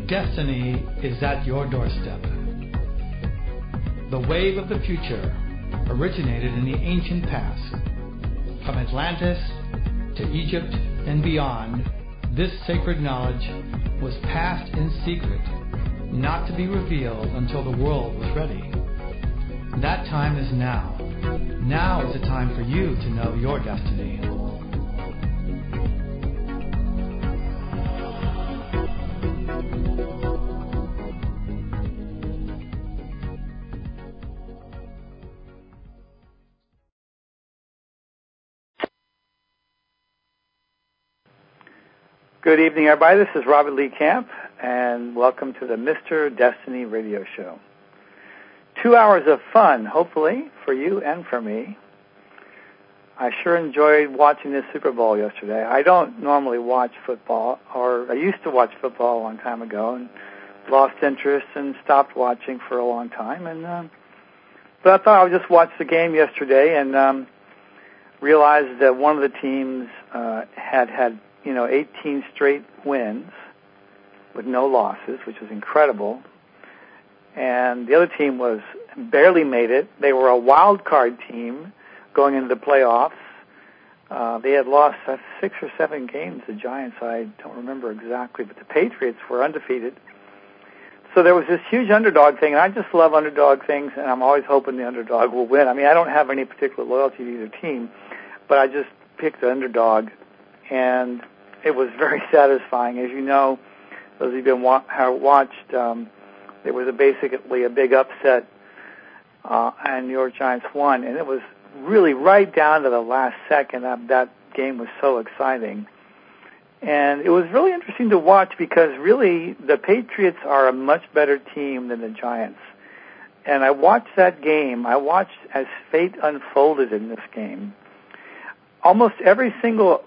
Destiny is at your doorstep. The wave of the future originated in the ancient past. From Atlantis to Egypt and beyond, this sacred knowledge was passed in secret, not to be revealed until the world was ready. That time is now. Now is the time for you to know your destiny. Good evening, everybody. This is Robert Lee Camp, and welcome to the Mr. Destiny radio show. 2 hours of fun, hopefully, for you and for me. I sure enjoyed watching this Super Bowl yesterday. I don't normally watch football, or I used to watch football a long time ago, and lost interest and stopped watching for a long time. But I thought I would just watch the game yesterday and realized that one of the teams had 18 straight wins with no losses, which was incredible. And the other team was barely made it. They were a wild card team going into the playoffs. They had lost 6 or 7 games, the Giants. I don't remember exactly, but the Patriots were undefeated. So there was this huge underdog thing, and I just love underdog things, and I'm always hoping the underdog will win. I mean, I don't have any particular loyalty to either team, but I just picked the underdog, and it was very satisfying. As you know, those of you who have watched, there was basically a big upset, and New York Giants won, and it was really right down to the last second. That game was so exciting. And it was really interesting to watch because really the Patriots are a much better team than the Giants. And I watched that game. I watched as fate unfolded in this game. Almost every single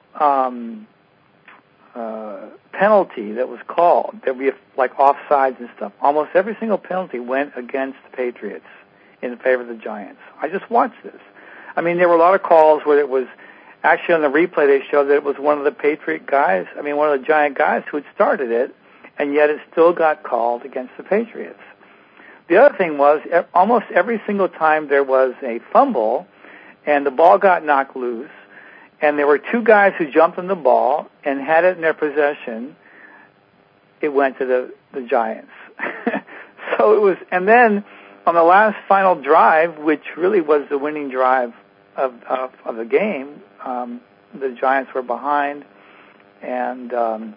penalty that was called, that we have, like offsides and stuff, almost every single penalty went against the Patriots in favor of the Giants. I just watched this. I mean, there were a lot of calls where it was, actually on the replay they showed that it was one of the Patriot guys, one of the Giant guys who had started it, and yet it still got called against the Patriots. The other thing was, almost every single time there was a fumble, and the ball got knocked loose, and there were 2 guys who jumped on the ball and had it in their possession, it went to the Giants. So it was, and then on the last final drive, which really was the winning drive of the game, the Giants were behind, and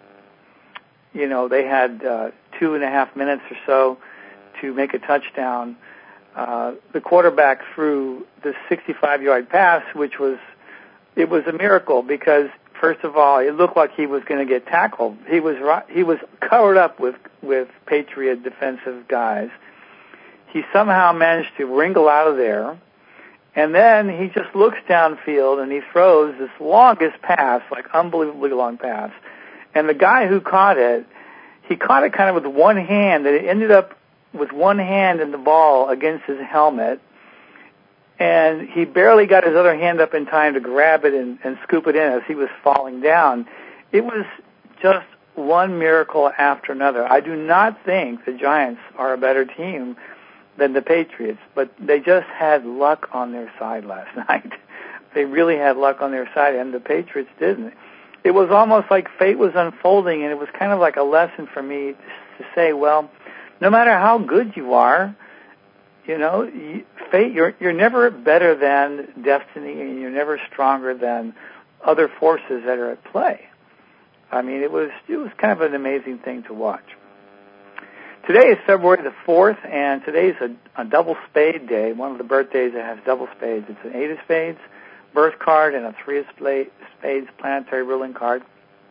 they had 2.5 minutes or so to make a touchdown. The quarterback threw the 65-yard pass, which was a miracle because, first of all, it looked like he was going to get tackled. He was covered up with Patriot defensive guys. He somehow managed to wriggle out of there, and then he just looks downfield and he throws this longest pass, like unbelievably long pass. And the guy who caught it, he caught it kind of with one hand, and it ended up with one hand in the ball against his helmet. And he barely got his other hand up in time to grab it and scoop it in as he was falling down. It was just one miracle after another. I do not think the Giants are a better team than the Patriots, but they just had luck on their side last night. They really had luck on their side, and the Patriots didn't. It was almost like fate was unfolding, and it was kind of like a lesson for me to say, well, no matter how good you are, fate, you're never better than destiny, and you're never stronger than other forces that are at play. I mean, it was kind of an amazing thing to watch. Today is February the 4th, and today is a double spade day, one of the birthdays that has double spades. It's an 8 of spades birth card and a 3 of spades planetary ruling card.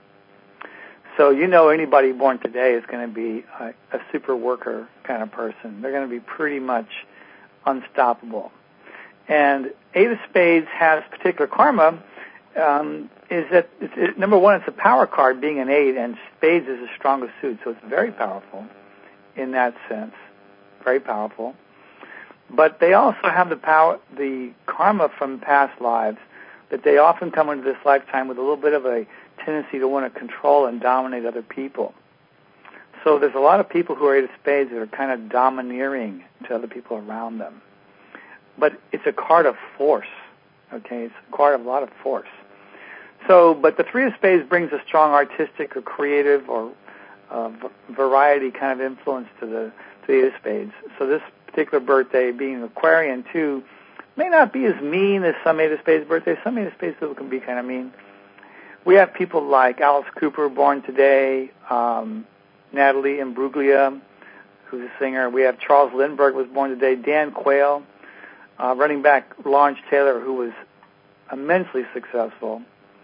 So anybody born today is going to be a super worker kind of person. They're going to be pretty much unstoppable. And 8 of spades has particular karma, is that, number one, it's a power card being an 8, and spades is the strongest suit, so it's very powerful in that sense, very powerful. But they also have the karma from past lives, that they often come into this lifetime with a little bit of a tendency to want to control and dominate other people. So there's a lot of people who are 8 of spades that are kind of domineering to other people around them. But it's a card of force, okay? It's a card of a lot of force. So, but the 3 of spades brings a strong artistic or creative or variety kind of influence to the 8 of spades. So this particular birthday, being Aquarian too, may not be as mean as some 8 of spades birthdays. Some 8 of spades people can be kind of mean. We have people like Alice Cooper, born today, Natalie Imbruglia, who's a singer. We have Charles Lindbergh, was born today, Dan Quayle, running back Lawrence Taylor, who was immensely successful.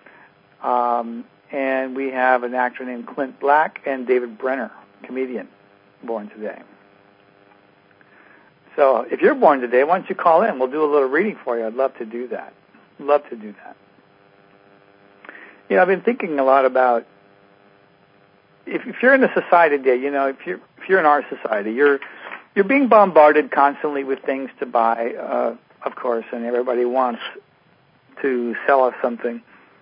And we have an actor named Clint Black and David Brenner, comedian, born today. So if you're born today, why don't you call in? We'll do a little reading for you. I'd love to do that. Love to do that. You know, I've been thinking a lot about if you're in a society today, you know, if you're in our society, you're being bombarded constantly with things to buy, of course, and everybody wants to sell us something.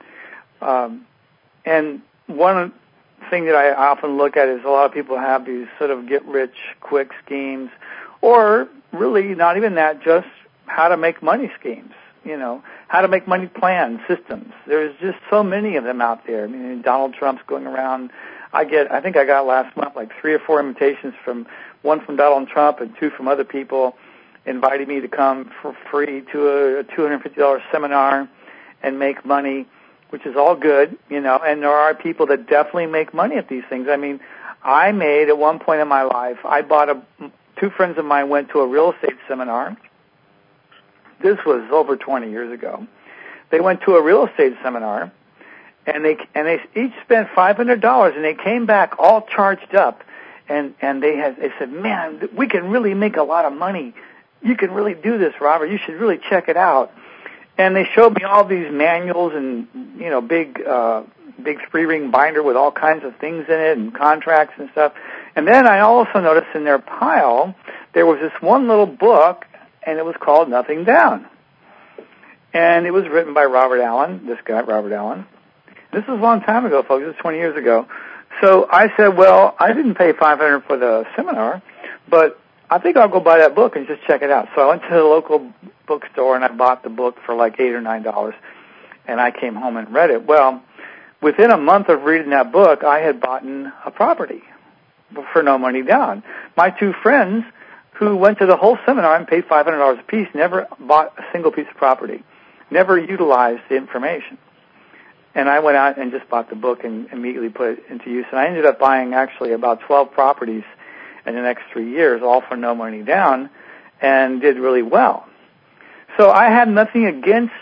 And one thing that I often look at is a lot of people have these sort of get-rich-quick schemes, or really not even that, just how to make money schemes, you know, how to make money plans, systems. There's just so many of them out there. I mean, Donald Trump's going around. I think I got last month like 3 or 4 invitations, one from Donald Trump and 2 from other people, inviting me to come for free to a $250 seminar and make money, which is all good, you know, and there are people that definitely make money at these things. I mean, I made, at one point in my life, 2 friends of mine went to a real estate seminar. This was over 20 years ago. They went to a real estate seminar, and they each spent $500, and they came back all charged up, and they said, man, we can really make a lot of money. You can really do this, Robert. You should really check it out. And they showed me all these manuals and, you know, big 3-ring binder with all kinds of things in it and contracts and stuff. And then I also noticed in their pile there was this one little book, and it was called Nothing Down. And it was written by Robert Allen, this guy, Robert Allen. This was a long time ago, folks. This was 20 years ago. So I said, well, I didn't pay $500 for the seminar, but I think I'll go buy that book and just check it out. So I went to the local bookstore, and I bought the book for like $8 or $9, and I came home and read it. Well, within a month of reading that book, I had bought a property for no money down. My 2 friends who went to the whole seminar and paid $500 a piece never bought a single piece of property, never utilized the information. And I went out and just bought the book and immediately put it into use. And I ended up buying actually about 12 properties in the next 3 years, all for no money down, and did really well. So I had nothing against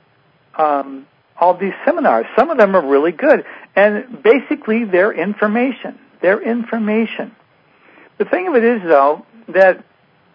all these seminars. Some of them are really good. And basically, they're information. They're information. The thing of it is, though, that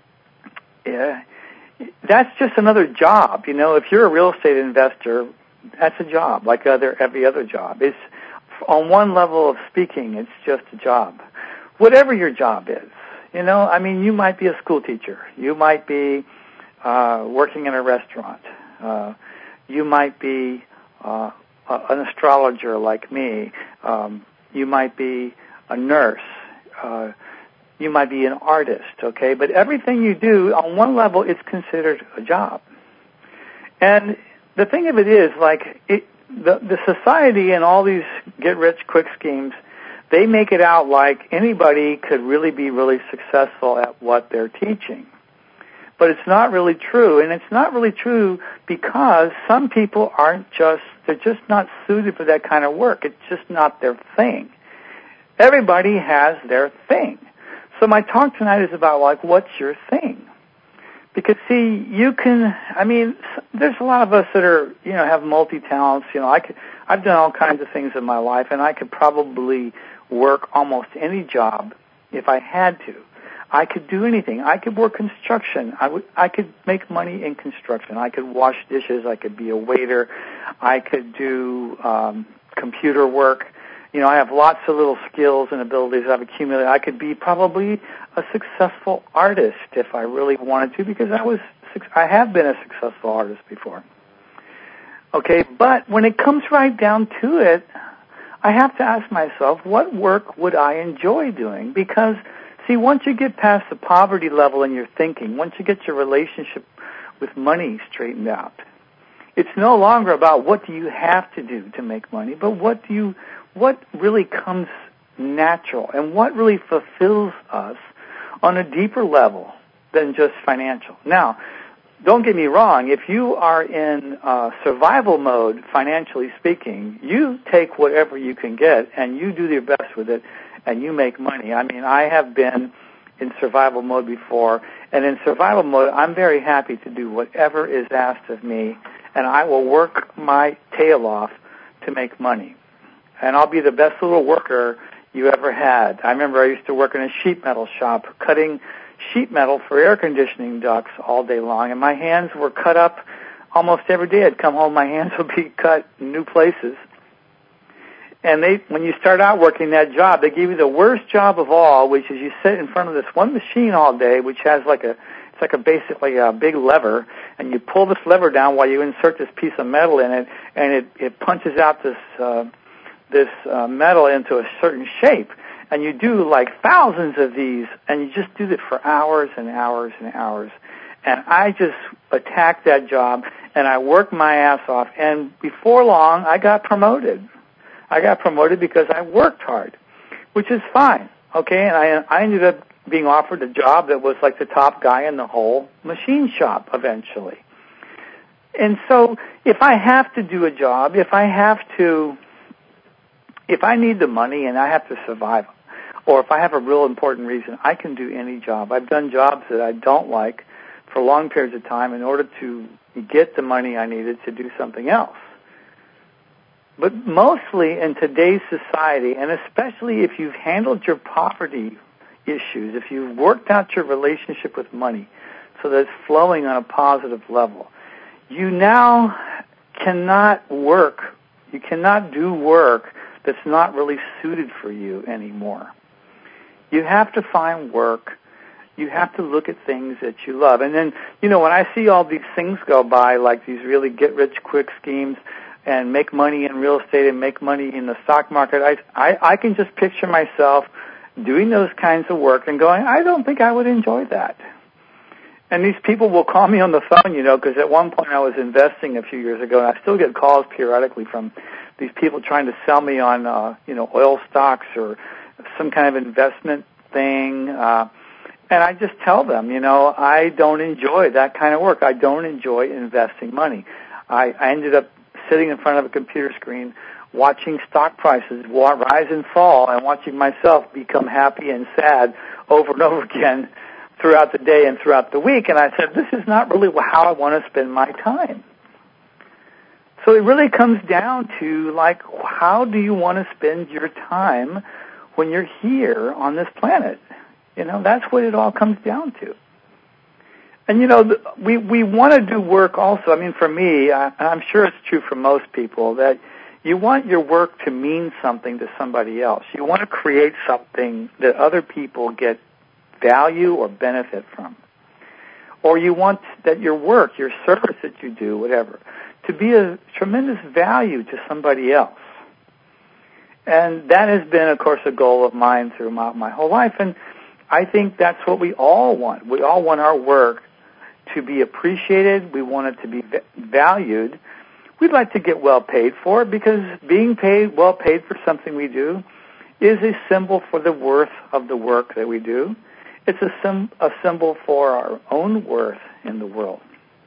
that's just another job. You know, if you're a real estate investor, that's a job, like every other job. It's on one level of speaking, it's just a job. Whatever your job is, you know, I mean, you might be a school teacher. You might be working in a restaurant. You might be an astrologer like me. You might be a nurse. You might be an artist, okay? But everything you do, on one level, it's considered a job. And the thing of it is, like, the society and all these get-rich-quick schemes, they make it out like anybody could really be really successful at what they're teaching. But it's not really true, and it's not really true because some people they're just not suited for that kind of work. It's just not their thing. Everybody has their thing. So my talk tonight is about, like, what's your thing? Because, see, there's a lot of us that are, you know, have multi-talents. You know, I've done all kinds of things in my life, and I could probably work almost any job if I had to. I could do anything. I could work construction. I could make money in construction. I could wash dishes. I could be a waiter. I could do computer work. You know, I have lots of little skills and abilities I've accumulated. I could be probably a successful artist if I really wanted to, because I have been a successful artist before. Okay, but when it comes right down to it, I have to ask myself, what work would I enjoy doing? Because, see, once you get past the poverty level in your thinking, once you get your relationship with money straightened out, it's no longer about what do you have to do to make money, but what really comes natural and what really fulfills us on a deeper level than just financial. Now, don't get me wrong, if you are in survival mode, financially speaking, you take whatever you can get and you do your best with it and you make money. I mean, I have been in survival mode before, and in survival mode, I'm very happy to do whatever is asked of me, and I will work my tail off to make money. And I'll be the best little worker you ever had. I remember I used to work in a sheet metal shop, cutting sheet metal for air conditioning ducts all day long, and my hands were cut up almost every day. I'd come home, my hands would be cut in new places. And when you start out working that job, they give you the worst job of all, which is you sit in front of this one machine all day, which has basically a big lever, and you pull this lever down while you insert this piece of metal in it, and it punches out this metal into a certain shape. And you do like thousands of these, and you just do it for hours and hours and hours. And I just attacked that job, and I worked my ass off. And before long, I got promoted. I got promoted because I worked hard, which is fine, okay? And I ended up being offered a job that was like the top guy in the whole machine shop eventually. And so if I have to do a job, if I need the money and I have to survive, or if I have a real important reason, I can do any job. I've done jobs that I don't like for long periods of time in order to get the money I needed to do something else. But mostly in today's society, and especially if you've handled your poverty issues, if you've worked out your relationship with money so that it's flowing on a positive level, you now cannot work. You cannot do work that's not really suited for you anymore. You have to find work. You have to look at things that you love. And then, when I see all these things go by, like these really get-rich-quick schemes and make money in real estate and make money in the stock market, I can just picture myself doing those kinds of work and going, I don't think I would enjoy that. And these people will call me on the phone, because at one point I was investing a few years ago, and I still get calls periodically from these people trying to sell me on, oil stocks or some kind of investment thing. And I just tell them, I don't enjoy that kind of work. I don't enjoy investing money. I ended up sitting in front of a computer screen watching stock prices rise and fall and watching myself become happy and sad over and over again throughout the day and throughout the week. And I said, this is not really how I want to spend my time. So it really comes down to, how do you want to spend your time when you're here on this planet? That's what it all comes down to. And, we want to do work also. I mean, for me, I'm sure it's true for most people, that you want your work to mean something to somebody else. You want to create something that other people get value or benefit from. Or you want that your work, your service that you do, whatever, to be a tremendous value to somebody else. And that has been, of course, a goal of mine throughout my whole life. And I think that's what we all want. We all want our work to be appreciated. We want it to be valued. We'd like to get well paid for it, because being well paid for something we do is a symbol for the worth of the work that we do. It's a symbol for our own worth in the world.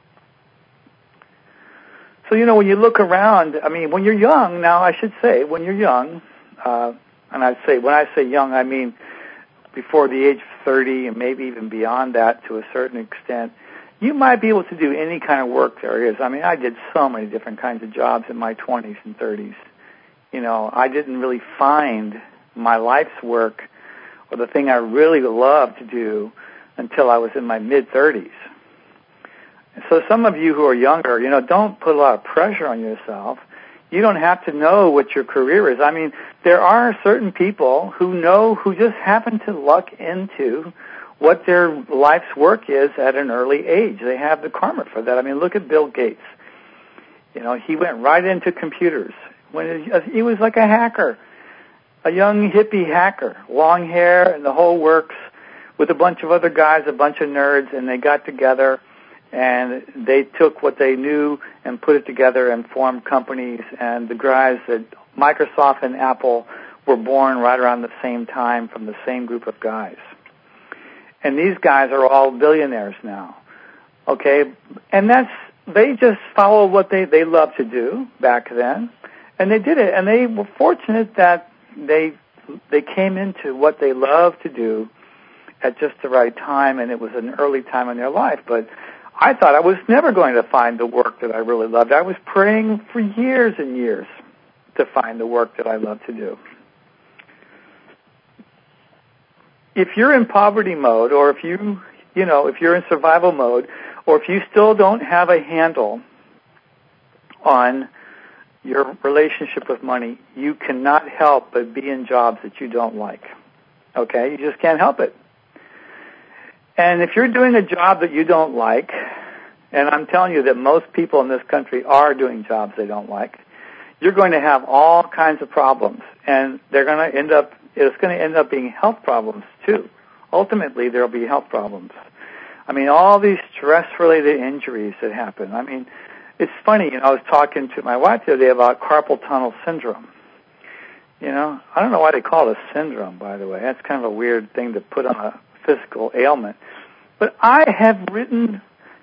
So, when you look around, when you're young, now I should say, when you're young, and when I say young, I mean before the age of 30 and maybe even beyond that to a certain extent, you might be able to do any kind of work there is. I did so many different kinds of jobs in my 20s and 30s. I didn't really find my life's work or the thing I really loved to do until I was in my mid-30s. So some of you who are younger, don't put a lot of pressure on yourself. You don't have to know what your career is. There are certain people who just happen to luck into what their life's work is at an early age. They have the karma for that. Look at Bill Gates. He went right into computers He was like a hacker, a young hippie hacker, long hair and the whole works, with a bunch of other guys, a bunch of nerds, and they got together and they took what they knew and put it together and formed companies. And the guys at Microsoft and Apple were born right around the same time from the same group of guys. And these guys are all billionaires now. Okay? And they just follow what they loved to do back then. And they did it. And they were fortunate that they came into what they loved to do at just the right time, and it was an early time in their life. But I thought I was never going to find the work that I really loved. I was praying for years and years to find the work that I love to do. If you're in poverty mode, or if you're in survival mode, or if you still don't have a handle on your relationship with money, you cannot help but be in jobs that you don't like. Okay? You just can't help it. And if you're doing a job that you don't like, and I'm telling you that most people in this country are doing jobs they don't like, you're going to have all kinds of problems, and it's going to end up being health problems too. Ultimately, there'll be health problems. I mean, all these stress-related injuries that happen. I mean, it's funny, I was talking to my wife the other day about carpal tunnel syndrome. I don't know why they call it a syndrome, by the way. That's kind of a weird thing to put on a physical ailment. But I have written,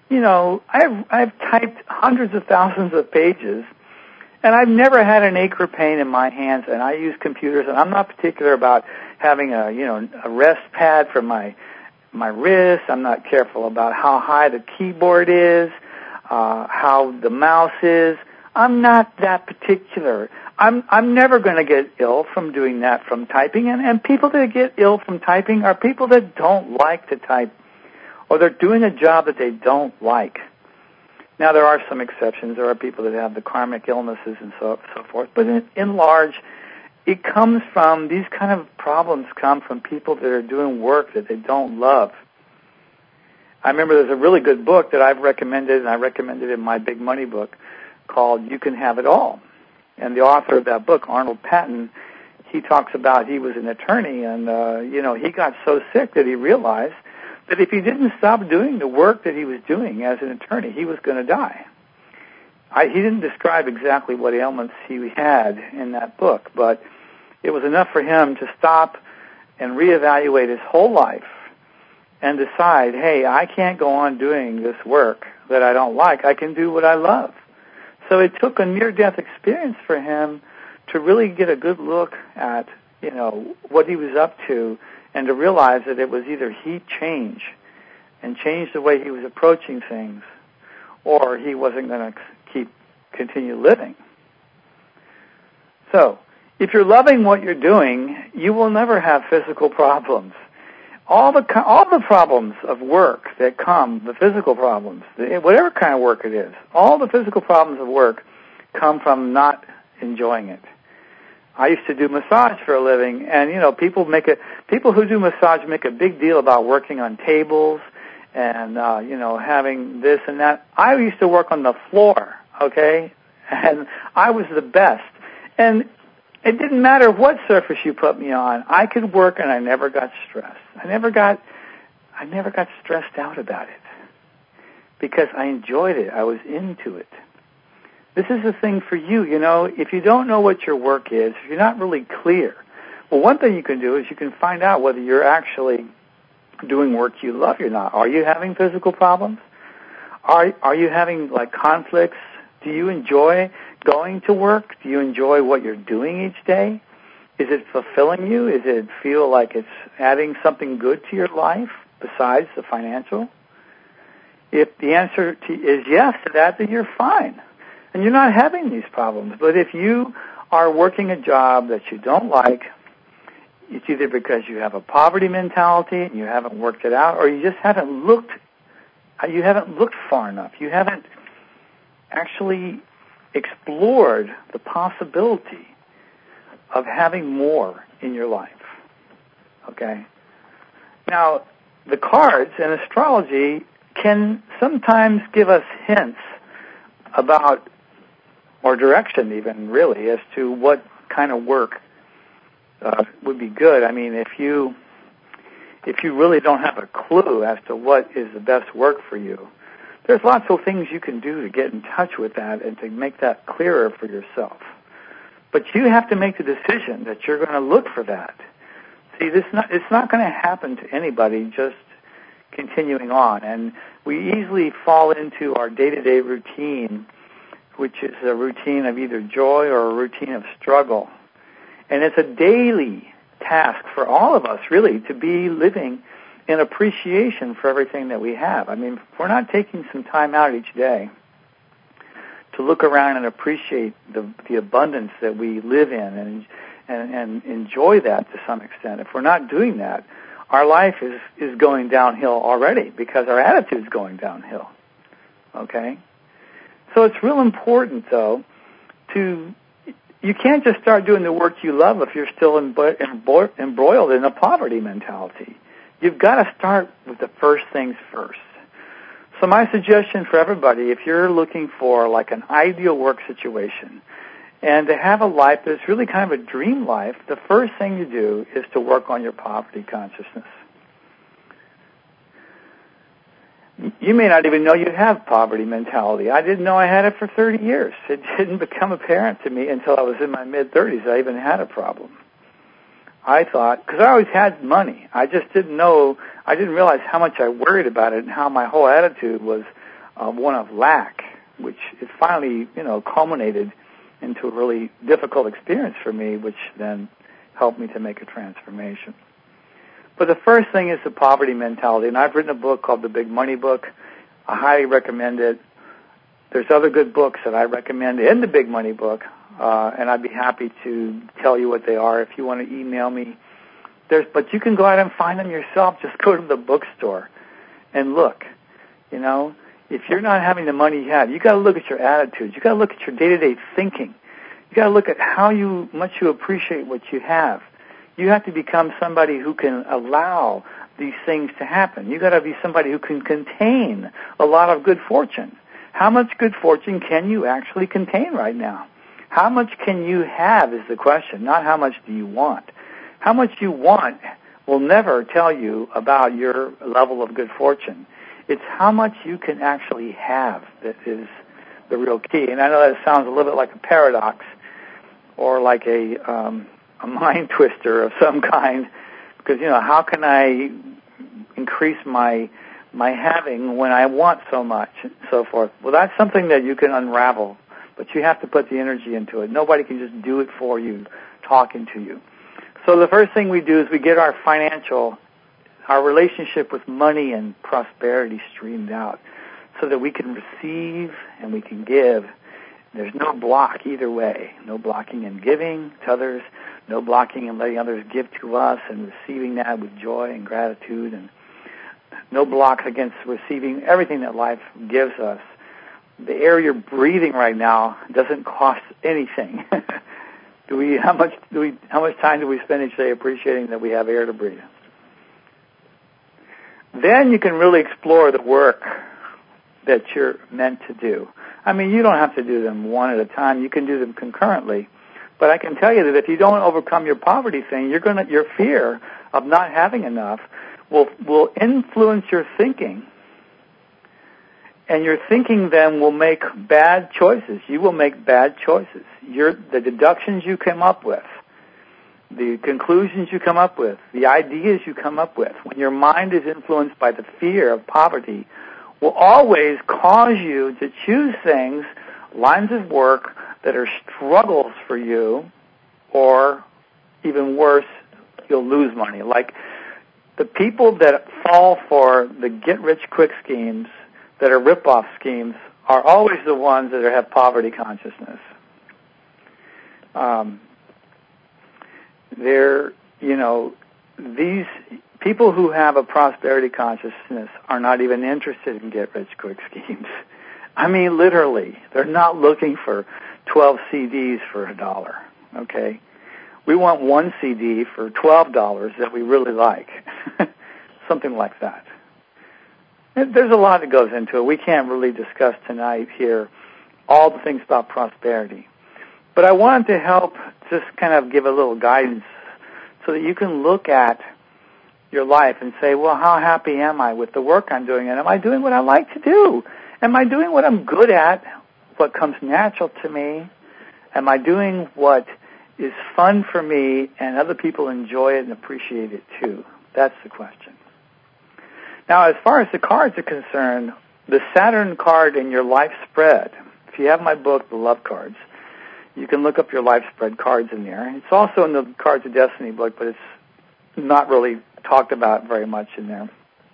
I've typed hundreds of thousands of pages, and I've never had an ache or pain in my hands, and I use computers, and I'm not particular about having a rest pad for my wrist. I'm not careful about how high the keyboard is, how the mouse is. I'm not that particular. I'm never going to get ill from doing that, from typing. And people that get ill from typing are people that don't like to type, or they're doing a job that they don't like. Now, there are some exceptions. There are people that have the karmic illnesses and so forth. But in large, it comes from, these kind of problems come from people that are doing work that they don't love. I remember there's a really good book that I've recommended, and I recommended in my Big Money book, called You Can Have It All. And the author of that book, Arnold Patton, he talks about, he was an attorney, and, he got so sick that he realized that if he didn't stop doing the work that he was doing as an attorney, he was going to die. He didn't describe exactly what ailments he had in that book, but it was enough for him to stop and reevaluate his whole life and decide, hey, I can't go on doing this work that I don't like. I can do what I love. So it took a near-death experience for him to really get a good look at, what he was up to, and to realize that it was either he'd change and change the way he was approaching things, or he wasn't going to continue living. So, if you're loving what you're doing, you will never have physical problems. All the problems of work that come, the physical problems, whatever kind of work it is, all the physical problems of work come from not enjoying it. I used to do massage for a living, and people who do massage make a big deal about working on tables and having this and that. I used to work on the floor, okay, and I was the best. And it didn't matter what surface you put me on. I could work, and I never got stressed. I never got stressed out about it because I enjoyed it. I was into it. This is the thing for you, if you don't know what your work is, if you're not really clear, well, one thing you can do is you can find out whether you're actually doing work you love or not. Are you having physical problems? Are you having, conflicts? Do you enjoy going to work? Do you enjoy what you're doing each day? Is it fulfilling you? Does it feel like it's adding something good to your life besides the financial? If the answer is yes to that, then you're fine. And you're not having these problems. But if you are working a job that you don't like, it's either because you have a poverty mentality and you haven't worked it out, or you just haven't looked far enough. You haven't actually explored the possibility of having more in your life. Okay? Now, the cards and astrology can sometimes give us hints about or direction even, really, as to what kind of work would be good. I mean, if you really don't have a clue as to what is the best work for you, there's lots of things you can do to get in touch with that and to make that clearer for yourself. But you have to make the decision that you're going to look for that. See, it's not going to happen to anybody just continuing on. And we easily fall into our day-to-day routine, which is a routine of either joy or a routine of struggle. And it's a daily task for all of us, really, to be living in appreciation for everything that we have. I mean, if we're not taking some time out each day to look around and appreciate the abundance that we live in and enjoy that to some extent, if we're not doing that, our life is going downhill already because our attitude's going downhill. Okay? So it's real important, though, you can't just start doing the work you love if you're still embroiled in a poverty mentality. You've got to start with the first things first. So my suggestion for everybody, if you're looking for like an ideal work situation and to have a life that's really kind of a dream life, the first thing you do is to work on your poverty consciousness. You may not even know you have poverty mentality. I didn't know I had it for 30 years. It didn't become apparent to me until I was in my mid-30s I even had a problem. I thought, because I always had money, I just didn't realize how much I worried about it and how my whole attitude was one of lack, which it finally, culminated into a really difficult experience for me, which then helped me to make a transformation. But the first thing is the poverty mentality, and I've written a book called The Big Money Book. I highly recommend it. There's other good books that I recommend in the Big Money Book, and I'd be happy to tell you what they are if you want to email me. But you can go out and find them yourself. Just go to the bookstore and look. If you're not having the money you have, you got to look at your attitudes. You got to look at your day-to-day thinking. You got to look at how much you appreciate what you have. You have to become somebody who can allow these things to happen. You got to be somebody who can contain a lot of good fortune. How much good fortune can you actually contain right now? How much can you have is the question, not how much do you want. How much you want will never tell you about your level of good fortune. It's how much you can actually have that is the real key. And I know that sounds a little bit like a paradox or like a mind twister of some kind, because, how can I increase my having when I want so much and so forth? Well, that's something that you can unravel, but you have to put the energy into it. Nobody can just do it for you, talking to you. So the first thing we do is we get our relationship with money and prosperity streamed out so that we can receive and we can give. There's no block either way. No blocking in giving to others, no blocking in letting others give to us and receiving that with joy and gratitude, and no blocks against receiving everything that life gives us. The air you're breathing right now doesn't cost anything. How much time do we spend each day appreciating that we have air to breathe? Then you can really explore the work that you're meant to do. I mean, you don't have to do them one at a time. You can do them concurrently. But I can tell you that if you don't overcome your poverty thing, your fear of not having enough will influence your thinking. And your thinking then will make bad choices. You will make bad choices. The deductions you come up with, the conclusions you come up with, the ideas you come up with, when your mind is influenced by the fear of poverty, will always cause you to choose things, lines of work that are struggles for you, or even worse, you'll lose money. Like the people that fall for the get-rich-quick schemes that are rip-off schemes are always the ones that have poverty consciousness. These people who have a prosperity consciousness are not even interested in get-rich-quick schemes. I mean, literally, they're not looking for 12 CDs for $1, okay? We want one CD for $12 that we really like, something like that. There's a lot that goes into it. We can't really discuss tonight here all the things about prosperity. But I wanted to help just kind of give a little guidance so that you can look at your life and say, well, how happy am I with the work I'm doing? And am I doing what I like to do? Am I doing what I'm good at, what comes natural to me? Am I doing what is fun for me and other people enjoy it and appreciate it too? That's the question. Now, as far as the cards are concerned, the Saturn card in your life spread, if you have my book, The Love Cards, you can look up your life spread cards in there. It's also in the Cards of Destiny book, but it's not really talked about very much in there.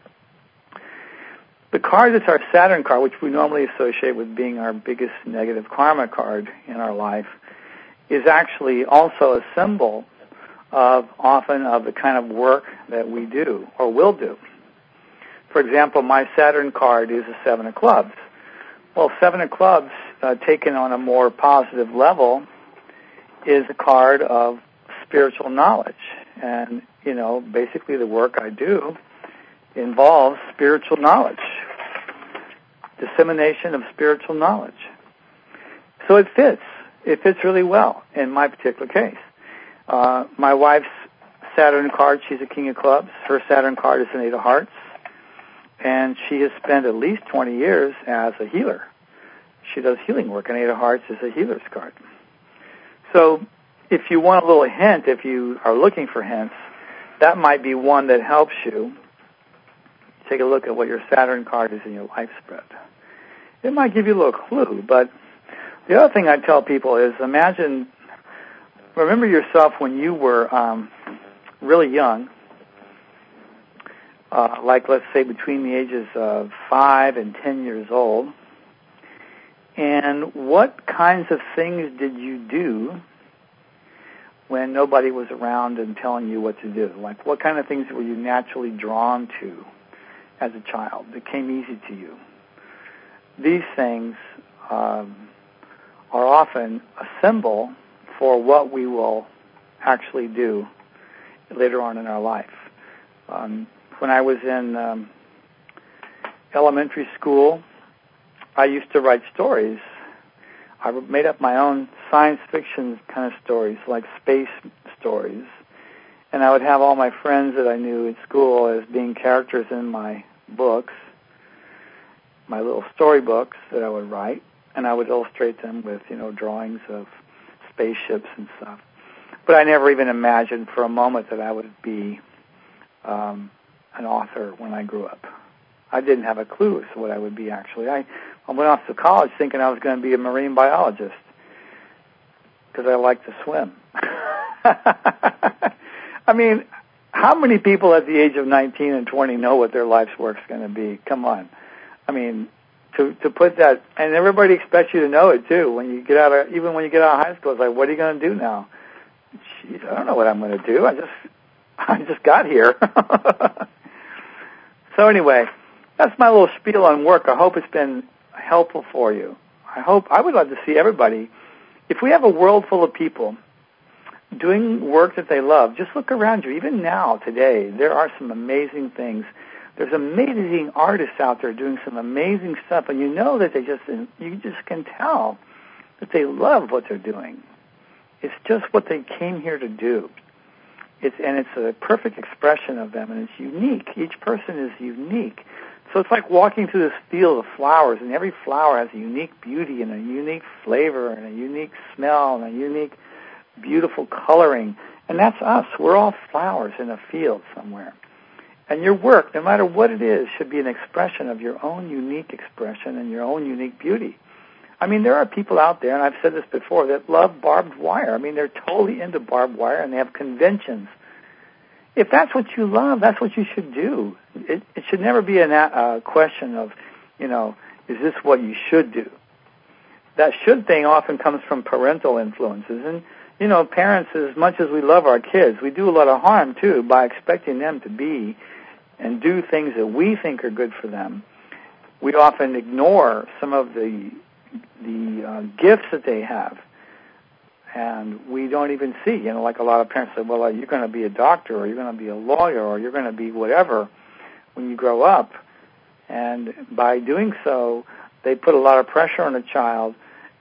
The card that's our Saturn card, which we normally associate with being our biggest negative karma card in our life, is actually also a symbol of often of the kind of work that we do or will do. For example, my Saturn card is a 7 of clubs. Well, 7 of clubs, taken on a more positive level, is a card of spiritual knowledge. And, basically the work I do involves spiritual knowledge, dissemination of spiritual knowledge. So it fits. It fits really well in my particular case. My wife's Saturn card, she's a King of Clubs. Her Saturn card is an 8 of Hearts. And she has spent at least 20 years as a healer. She does healing work, and 8 of Hearts is a healer's card. So if you want a little hint, if you are looking for hints, that might be one that helps you take a look at what your Saturn card is in your life spread. It might give you a little clue, but the other thing I tell people is remember yourself when you were really young, like let's say between the ages of 5 and 10 years old, and what kinds of things did you do when nobody was around and telling you what to do? Like what kind of things were you naturally drawn to as a child that came easy to you? These things are often a symbol for what we will actually do later on in our life. When I was in elementary school, I used to write stories. I made up my own science fiction kind of stories, like space stories. And I would have all my friends that I knew at school as being characters in my books, my little storybooks that I would write. And I would illustrate them with, drawings of spaceships and stuff. But I never even imagined for a moment that I would be an author when I grew up. I didn't have a clue as to what I would be, actually. I went off to college thinking I was going to be a marine biologist because I like to swim. I mean, how many people at the age of 19 and 20 know what their life's work's going to be? Come on. I mean, to put that, and everybody expects you to know it too. When you get out of high school, it's like, what are you going to do now? Jeez, I don't know what I'm going to do. I just got here. So anyway, that's my little spiel on work. I hope it's been helpful for you. I would love to see everybody. If we have a world full of people doing work that they love, just look around you. Even now, today, there are some amazing things. There's amazing artists out there doing some amazing stuff, and you know that you just can tell that they love what they're doing. It's just what they came here to do. It's a perfect expression of them, and it's unique. Each person is unique. So it's like walking through this field of flowers, and every flower has a unique beauty and a unique flavor and a unique smell and a unique, beautiful coloring. And that's us. We're all flowers in a field somewhere. And your work, no matter what it is, should be an expression of your own unique expression and your own unique beauty. I mean, there are people out there, and I've said this before, that love barbed wire. I mean, they're totally into barbed wire, and they have conventions. If that's what you love, that's what you should do. It should never be a question of, is this what you should do? That should thing often comes from parental influences. And, parents, as much as we love our kids, we do a lot of harm, too, by expecting them to be and do things that we think are good for them. We often ignore some of the gifts that they have, and we don't even see, like a lot of parents say, well, you're going to be a doctor, or you're going to be a lawyer, or you're going to be whatever when you grow up. And by doing so, they put a lot of pressure on a child,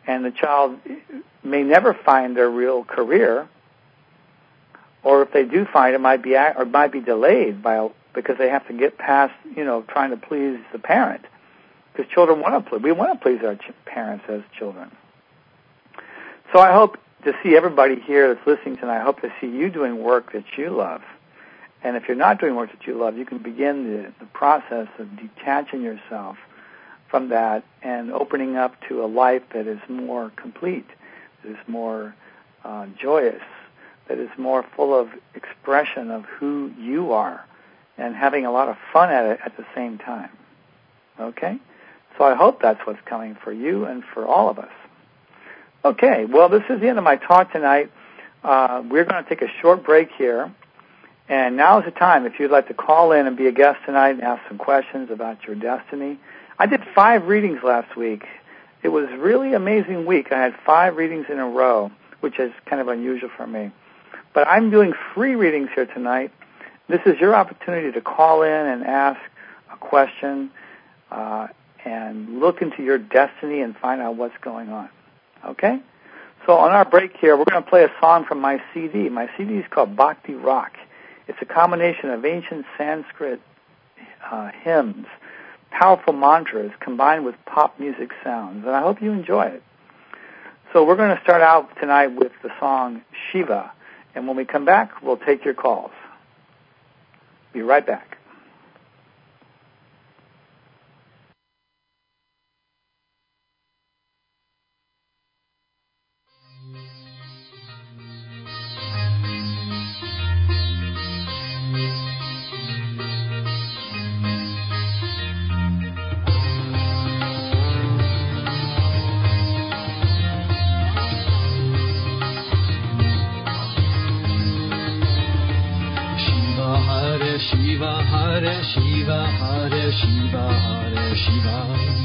and the child may never find their real career, or if they do find it, might be delayed because they have to get past, trying to please the parent. Because children we want to please our parents as children. So I hope to see everybody here that's listening tonight. I hope to see you doing work that you love. And if you're not doing work that you love, you can begin the process of detaching yourself from that and opening up to a life that is more complete, that is more joyous, that is more full of expression of who you are, and having a lot of fun at it at the same time. Okay? So I hope that's what's coming for you and for all of us. Okay, well, this is the end of my talk tonight. We're going to take a short break here. And now is the time if you'd like to call in and be a guest tonight and ask some questions about your destiny. I did 5 readings last week. It was a really amazing week. I had 5 readings in a row, which is kind of unusual for me. But I'm doing free readings here tonight. This is your opportunity to call in and ask a question and look into your destiny and find out what's going on. Okay? So on our break here, we're going to play a song from my CD. My CD is called Bhakti Rock. It's a combination of ancient Sanskrit hymns, powerful mantras combined with pop music sounds, and I hope you enjoy it. So we're going to start out tonight with the song Shiva, and when we come back, we'll take your calls. Be right back. Shiva, Hare Shiva, Hare Shiva, Hare Shiva.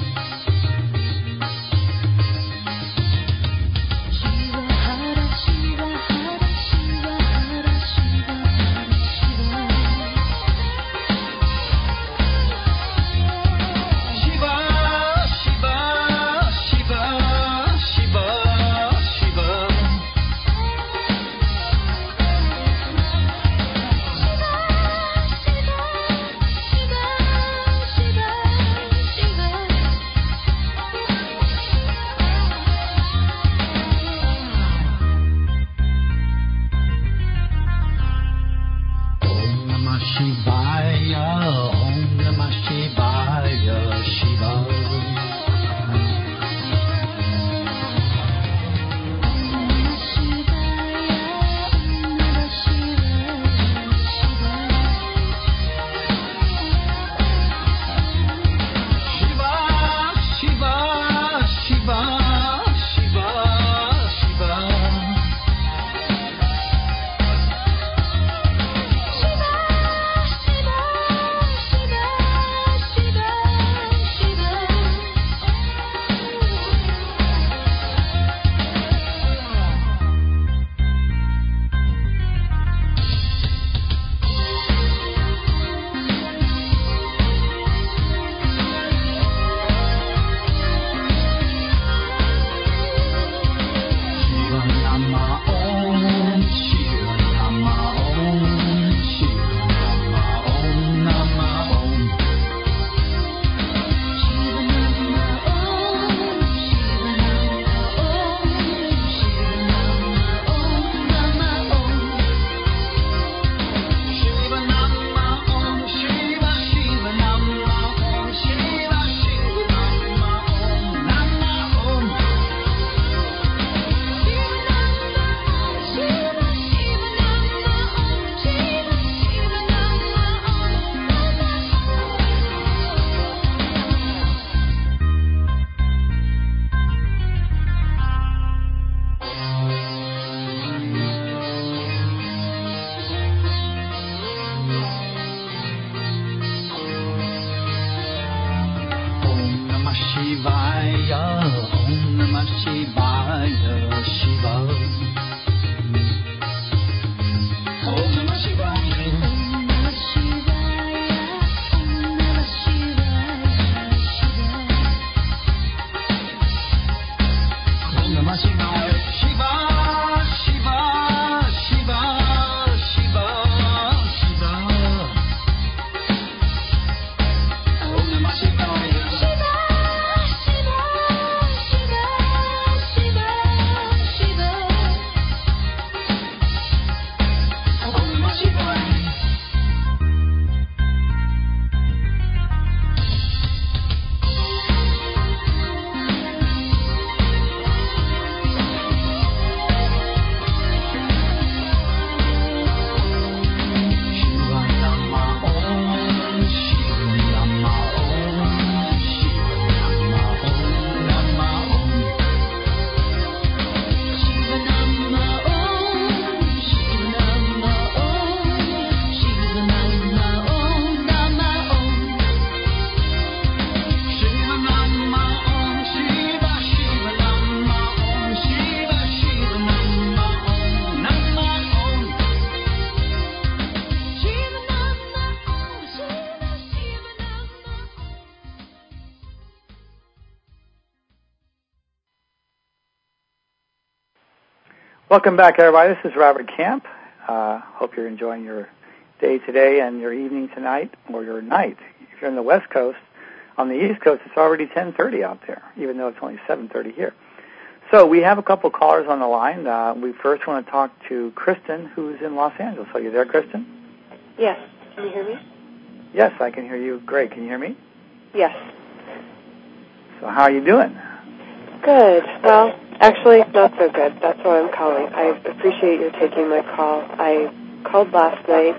Welcome back, everybody. This is Robert Camp. Hope you're enjoying your day today and your evening tonight, or your night. If you're on the West Coast, on the East Coast, it's already 10:30 out there, even though it's only 7:30 here. So we have a couple callers on the line. We first want to talk to Kristen, who's in Los Angeles. Are you there, Kristen? Yes. Can you hear me? Yes, I can hear you. Great. Can you hear me? Yes. So how are you doing? Good. Well, actually, not so good. That's why I'm calling. I appreciate your taking my call. I called last week.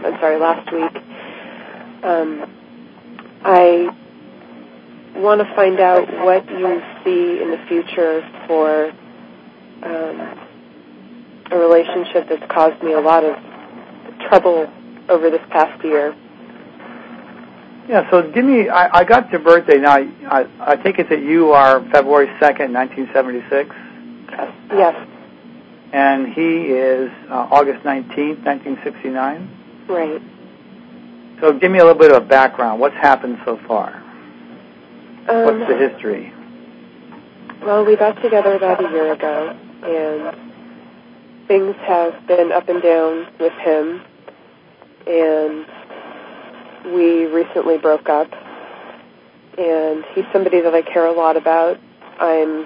I want to find out what you see in the future for a relationship that's caused me a lot of trouble over this past year. Yeah, so give me, I got your birthday. Now, I take it that you are February 2nd, 1976? Yes. And he is August 19th, 1969? Right. So give me a little bit of background. What's happened so far? What's the history? Well, we got together about a year ago, and things have been up and down with him, and we recently broke up, and he's somebody that I care a lot about. I'm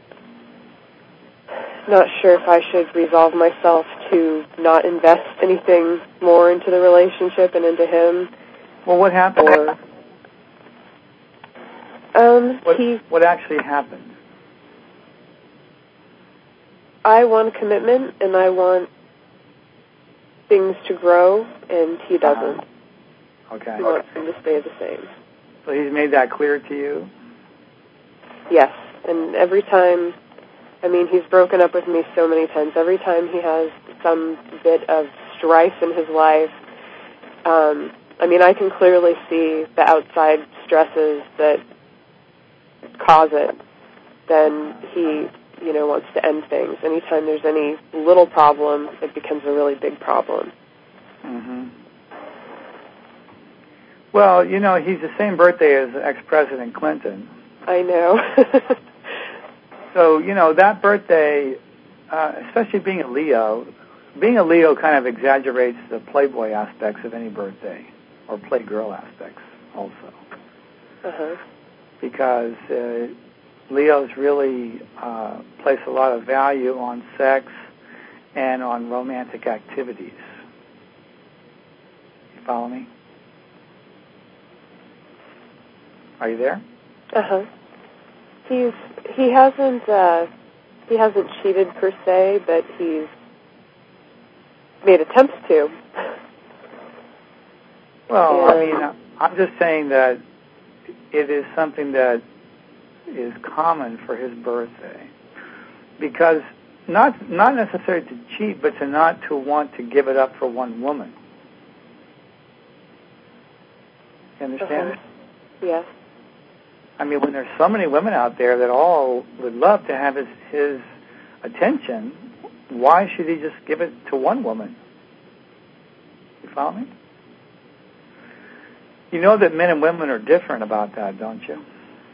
not sure if I should resolve myself to not invest anything more into the relationship and into him. Well, what happened? What actually happened? I want commitment, and I want things to grow, and he doesn't. Okay. He wants them to stay the same. So he's made that clear to you? Yes, and every time, he's broken up with me so many times. Every time he has some bit of strife in his life, I can clearly see the outside stresses that cause it. Then he, wants to end things. Anytime there's any little problem, it becomes a really big problem. Mm-hmm. Well, he's the same birthday as ex-President Clinton. I know. So, that birthday, especially being a Leo kind of exaggerates the playboy aspects of any birthday, or playgirl aspects also. Uh-huh. Because Leos really place a lot of value on sex and on romantic activities. You follow me? Are you there? Uh-huh. He hasn't cheated per se, but he's made attempts to. Well, I'm just saying that it is something that is common for his birthday, because not necessarily to cheat, but to not to want to give it up for one woman. You understand? Uh-huh. Yes. When there's so many women out there that all would love to have his attention, why should he just give it to one woman? You follow me? You know that men and women are different about that, don't you?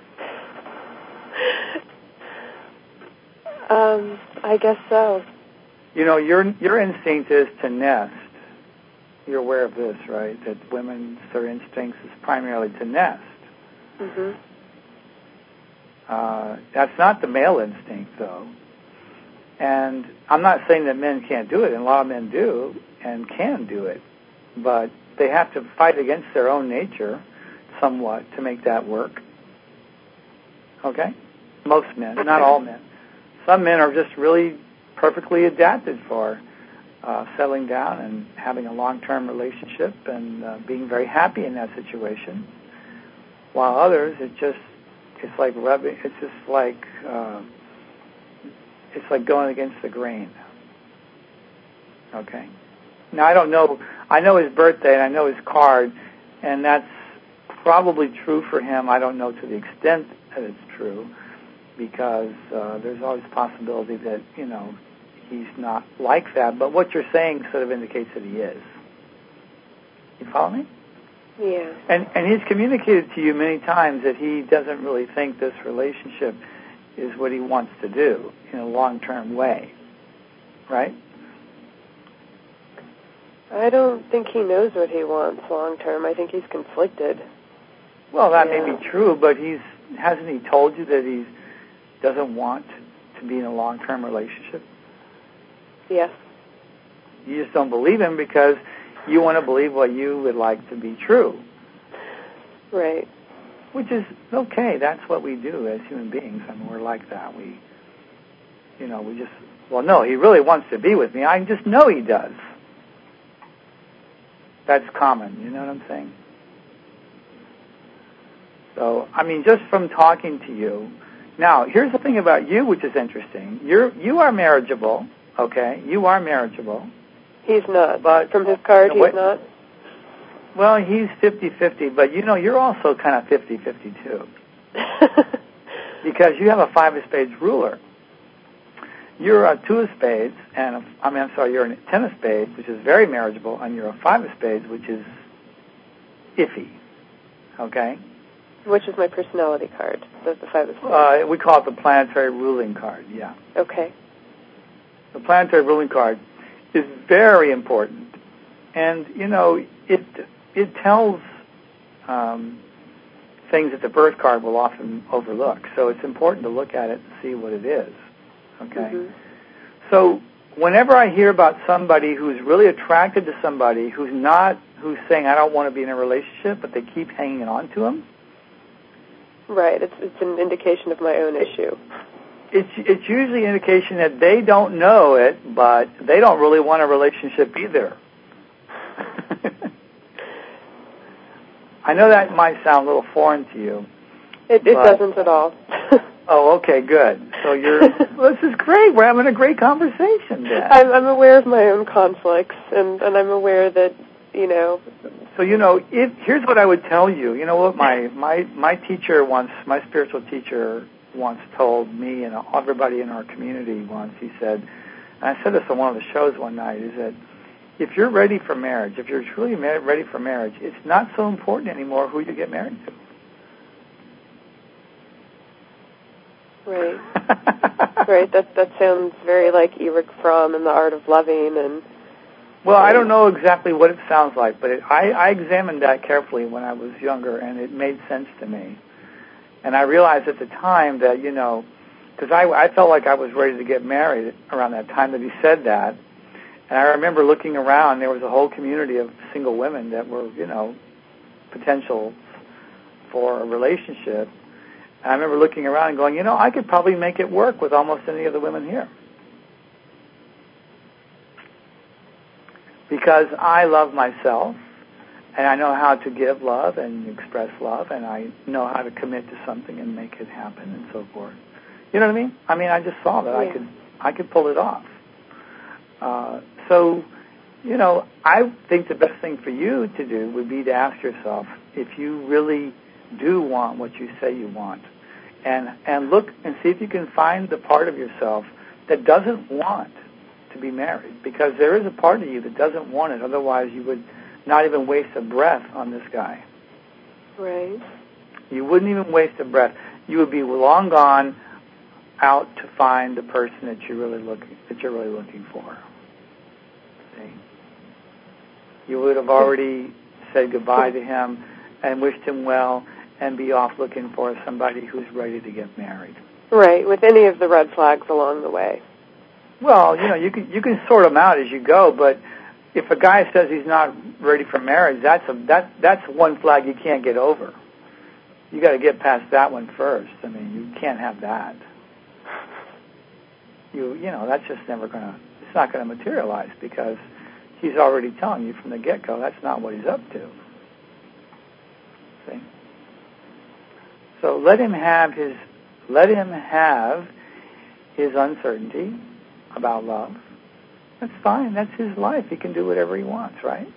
I guess so. Your instinct is to nest. You're aware of this, right? That their instincts is primarily to nest. Mm-hmm. That's not the male instinct, though. And I'm not saying that men can't do it, and a lot of men do and can do it, but they have to fight against their own nature somewhat to make that work. Okay? Most men, not all men. Some men are just really perfectly adapted for settling down and having a long-term relationship and being very happy in that situation, while others, it's like rubbing. It's like going against the grain. Okay. Now I don't know. I know his birthday and I know his card, and that's probably true for him. I don't know to the extent that it's true, because there's always a possibility that he's not like that. But what you're saying sort of indicates that he is. You follow me? Yeah. And he's communicated to you many times that he doesn't really think this relationship is what he wants to do in a long-term way. right? I don't think he knows what he wants long term. I think he's conflicted. Well, that may be true, but hasn't he told you that he doesn't want to be in a long-term relationship? Yes. You just don't believe him because you want to believe what you would like to be true. Right. Which is okay. That's what we do as human beings. I mean, we're like that. We just, well, no, he really wants to be with me. I just know he does. That's common. You know what I'm saying? So, I mean, just from talking to you. Now, here's the thing about you, which is interesting. You are marriageable, okay? You are marriageable. He's not. But from his card, he's not? Well, he's 50-50, but you're also kind of 50-50 too. Because you have a 5 of spades ruler. You're a 2 of spades, and you're a 10 of spades, which is very marriageable, and you're a 5 of spades, which is iffy, okay? Which is my personality card, the 5 of spades. We call it the planetary ruling card, yeah. Okay. The planetary ruling card is very important, and, it tells things that the birth card will often overlook, so it's important to look at it and see what it is. Okay. Mm-hmm. So whenever I hear about somebody who's really attracted to somebody who's saying, I don't want to be in a relationship, but they keep hanging on to him. Right. It's an indication of my own issue. It's usually an indication that they don't know it, but they don't really want a relationship either. I know that might sound a little foreign to you. It doesn't at all. Oh, okay, good. So well, this is great. We're having a great conversation then. I'm aware of my own conflicts, and I'm aware that, So, here's what I would tell you. You know what my teacher once, my spiritual teacher once told me and everybody in our community once, he said, and I said this on one of the shows one night, is that if you're ready for marriage, if you're truly ready for marriage, it's not so important anymore who you get married to. Right. Right. That sounds very like Erich Fromm and the Art of Loving. And well, I don't know exactly what it sounds like, but I examined that carefully when I was younger, and it made sense to me. And I realized at the time that, because I felt like I was ready to get married around that time that he said that. And I remember looking around, there was a whole community of single women that were, potential for a relationship. And I remember looking around and going, I could probably make it work with almost any of the women here. Because I love myself, and I know how to give love and express love, and I know how to commit to something and make it happen and so forth. You know what I mean? I just saw that I could pull it off. So, I think the best thing for you to do would be to ask yourself if you really do want what you say you want, and look and see if you can find the part of yourself that doesn't want to be married, because there is a part of you that doesn't want it. Otherwise, you would not even waste a breath on this guy. Right. You wouldn't even waste a breath. You would be long gone out to find the person that you're really looking for. See? You would have already said goodbye to him and wished him well, and be off looking for somebody who's ready to get married. Right, with any of the red flags along the way. Well, you can sort them out as you go, but if a guy says he's not ready for marriage, that's one flag you can't get over. You got to get past that one first. I mean, you can't have that. That's just it's not gonna materialize, because he's already telling you from the get-go that's not what he's up to. See? So let him have his uncertainty about love. That's fine. That's his life. He can do whatever he wants, right?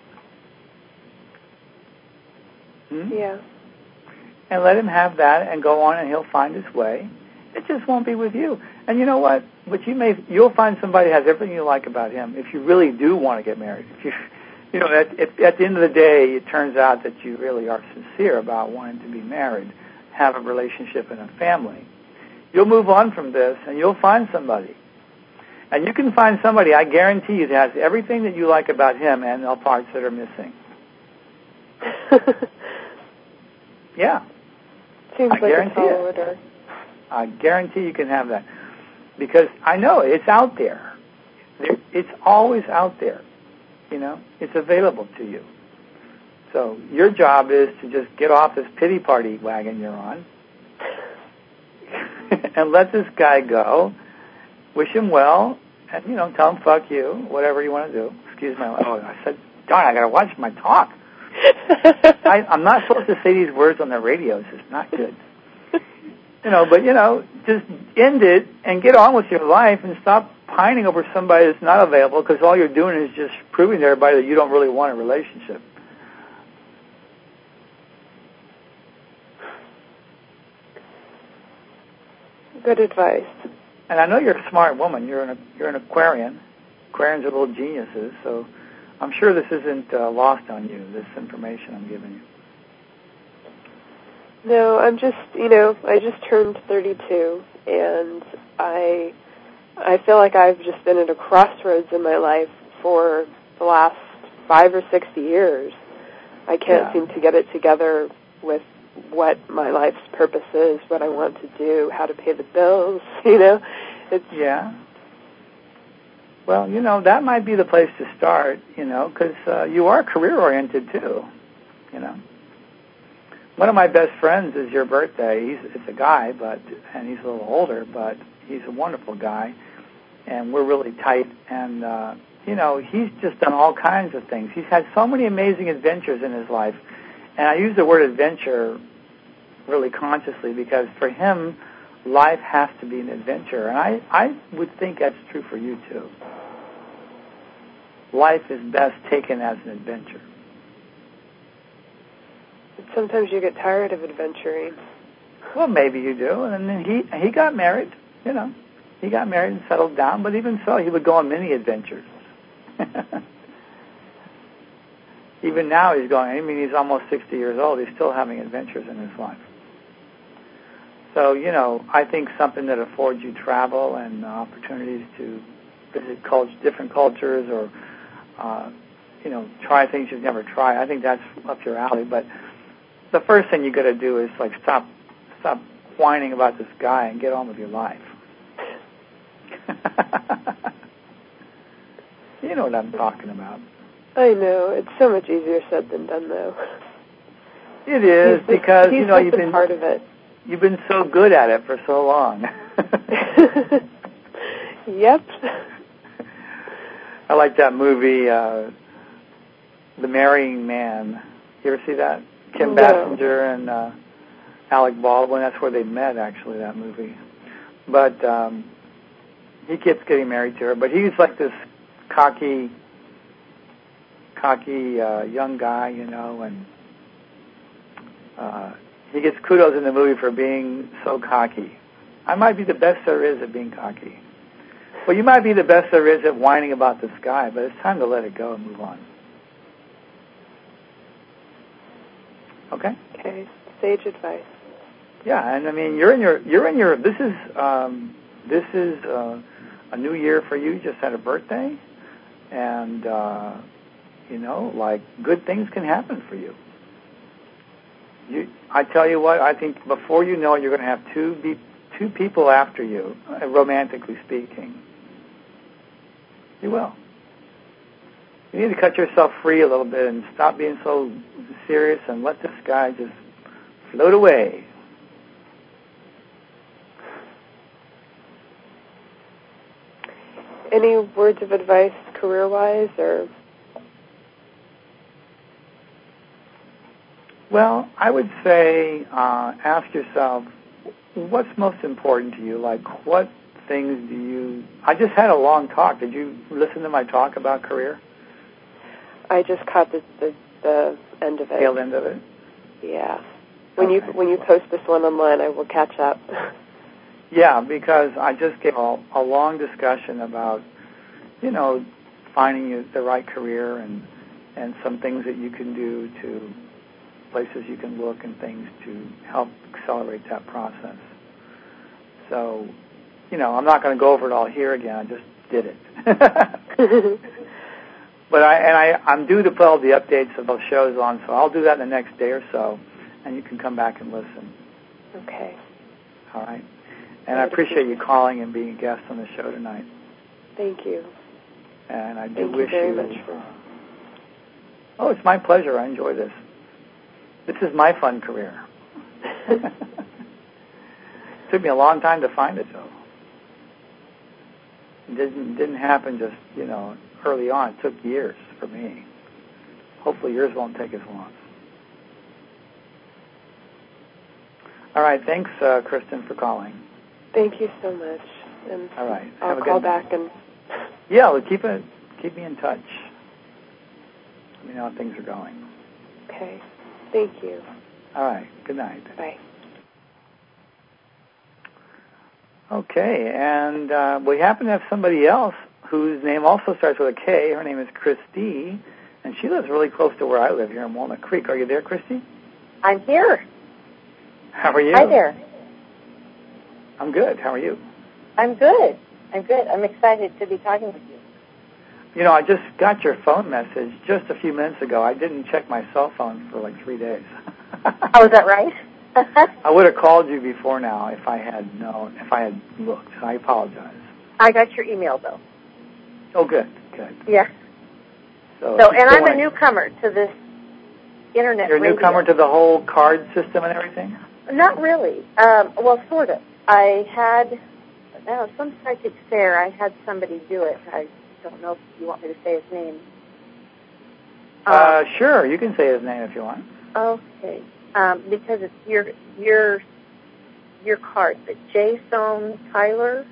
Yeah. And let him have that and go on, and he'll find his way. It just won't be with you. And you know what? But you'll find somebody who has everything you like about him if you really do want to get married. If at the end of the day, it turns out that you really are sincere about wanting to be married, have a relationship and a family. You'll move on from this, and you'll find somebody. And you can find somebody, I guarantee you, that has everything that you like about him and the parts that are missing. Yeah. Seems like a tall order. I guarantee you can have that. Because I know it's out there. It's always out there. You know, it's available to you. So your job is to just get off this pity party wagon you're on and let this guy go. Wish him well, and, you know, tell him fuck you, whatever you want to do. Excuse my, I said, darn, I got to watch my talk. I'm not supposed to say these words on the radio. It's not good. You know, but, you know, just end it and get on with your life and stop pining over somebody that's not available, because all you're doing is just proving to everybody that you don't really want a relationship. Good advice. And I know you're a smart woman. You're an Aquarian. Aquarians are little geniuses, so I'm sure this isn't lost on you, this information I'm giving you. No, I'm just, you know, I just turned 32, and I feel like I've just been at a crossroads in my life for the last 5 or 6 years. I can't seem to get it together with what my life's purpose is, what I want to do, how to pay the bills, you know. Yeah. Well, you know, that might be the place to start, you know, because you are career-oriented too, you know. One of my best friends is your birthday. It's a guy, and he's a little older, but he's a wonderful guy, and we're really tight. And, you know, he's just done all kinds of things. He's had so many amazing adventures in his life. And I use the word adventure really consciously because for him, life has to be an adventure. And I would think that's true for you, too. Life is best taken as an adventure. Sometimes you get tired of adventuring. Well, maybe you do. And then he got married, you know. He got married and settled down, but even so, he would go on many adventures. Even now he's going, I mean, he's almost 60 years old. He's still having adventures in his life. So, you know, I think something that affords you travel and opportunities to visit different cultures or, you know, try things you've never tried, I think that's up your alley. But the first thing you got to do is, like, stop whining about this guy and get on with your life. You know what I'm talking about. I know. It's so much easier said than done, though. It is, because, you know, you've been part of it. You've been so good at it for so long. Yep. I like that movie, The Marrying Man. You ever see that? Kim Basinger and Alec Baldwin. That's where they met, actually, that movie. But he keeps getting married to her. But he's like this cocky young guy, you know, and he gets kudos in the movie for being so cocky. I might be the best there is at being cocky. Well, you might be the best there is at whining about this guy, but it's time to let it go and move on. Okay? Okay. Sage advice. Yeah, and I mean, you're in your. This is a new year for you. You just had a birthday, and you know, like, good things can happen for you. I tell you what, I think before you know it, you're going to have two people after you, romantically speaking. You will. You need to cut yourself free a little bit and stop being so serious and let this guy just float away. Any words of advice career-wise, or? Well, I would say ask yourself, what's most important to you? Like, what things do you... I just had a long talk. Did you listen to my talk about career? I just caught the end of it. Tail end of it? Yeah. When you post this one online, I will catch up. Yeah, because I just gave a long discussion about, you know, finding the right career and some things that you can do to... places you can look and things to help accelerate that process. So, you know, I'm not going to go over it all here again. I just did it. But I'm due to put all the updates of those shows on, so I'll do that in the next day or so, and you can come back and listen. Okay. All right. And I appreciate you calling and being a guest on the show tonight. Thank you. And I do Thank wish you very much for... Oh, it's my pleasure. I enjoy this. This is my fun career. Took me a long time to find it, though. It didn't happen just, early on. It took years for me. Hopefully yours won't take as long. All right. Thanks, Kristen, for calling. Thank you so much. And all right. I'll call back and... Yeah, well, keep me in touch. Let me know how things are going. Okay. Thank you. All right. Good night. Bye. Okay, and we happen to have somebody else whose name also starts with a K. Her name is Christy, and she lives really close to where I live here in Walnut Creek. Are you there, Christy? I'm here. How are you? Hi there. I'm good. How are you? I'm good. I'm excited to be talking with you. I just got your phone message just a few minutes ago. I didn't check my cell phone for like 3 days. Oh, is that right? I would have called you before now if I had looked. I apologize. I got your email, though. Oh, good. Yeah. So and I'm a newcomer to this internet radio. You're a newcomer to the whole card system and everything? Not really. Well, sort of. I had, some psychic fair, I had somebody do it. I don't know if you want me to say his name. Sure, you can say his name if you want. Okay. Because it's your card, but Jason Tyler.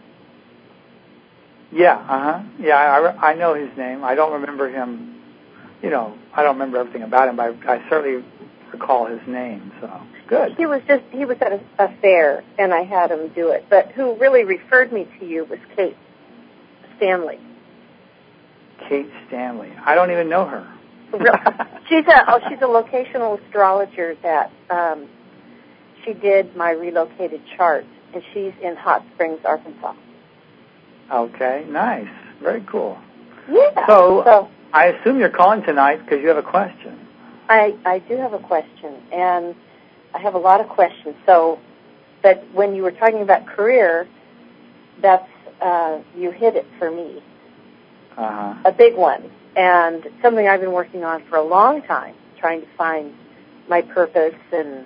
Yeah, Yeah, I know his name. I don't remember him. I don't remember everything about him, but I certainly recall his name. So good. He was at a fair, and I had him do it. But who really referred me to you was Kate Stanley. Kate Stanley. I don't even know her. She's a locational astrologer that she did my relocated chart, and she's in Hot Springs, Arkansas. Okay, nice, very cool. Yeah. So I assume you're calling tonight because you have a question. I do have a question, and I have a lot of questions. But when you were talking about career, that's you hit it for me. A big one. And something I've been working on for a long time, trying to find my purpose and,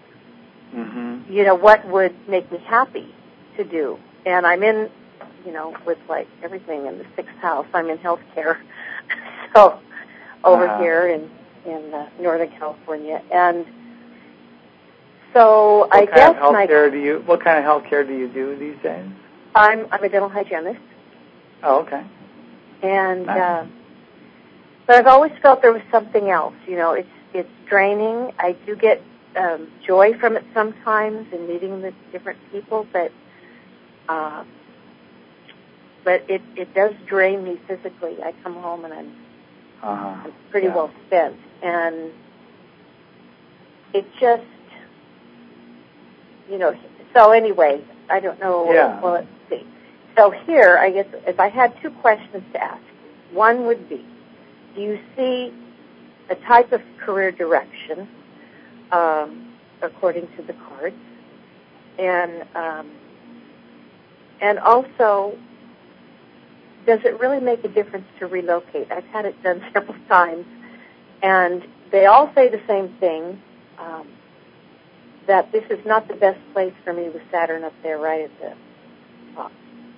what would make me happy to do. And I'm in, with like everything in the 6th house. I'm in healthcare, so over here in Northern California. And so I guess what kind of healthcare do you do these days? I'm a dental hygienist. Oh, okay. And nice. But I've always felt there was something else. It's draining. I do get joy from it sometimes in meeting the different people, but it does drain me physically. I come home and I'm pretty well spent, and it just, So anyway, I don't know. Yeah. Well, let's see. So here, I guess, if I had 2 questions to ask, one would be, do you see a type of career direction according to the cards? And also, does it really make a difference to relocate? I've had it done several times, and they all say the same thing, that this is not the best place for me with Saturn up there right at the top.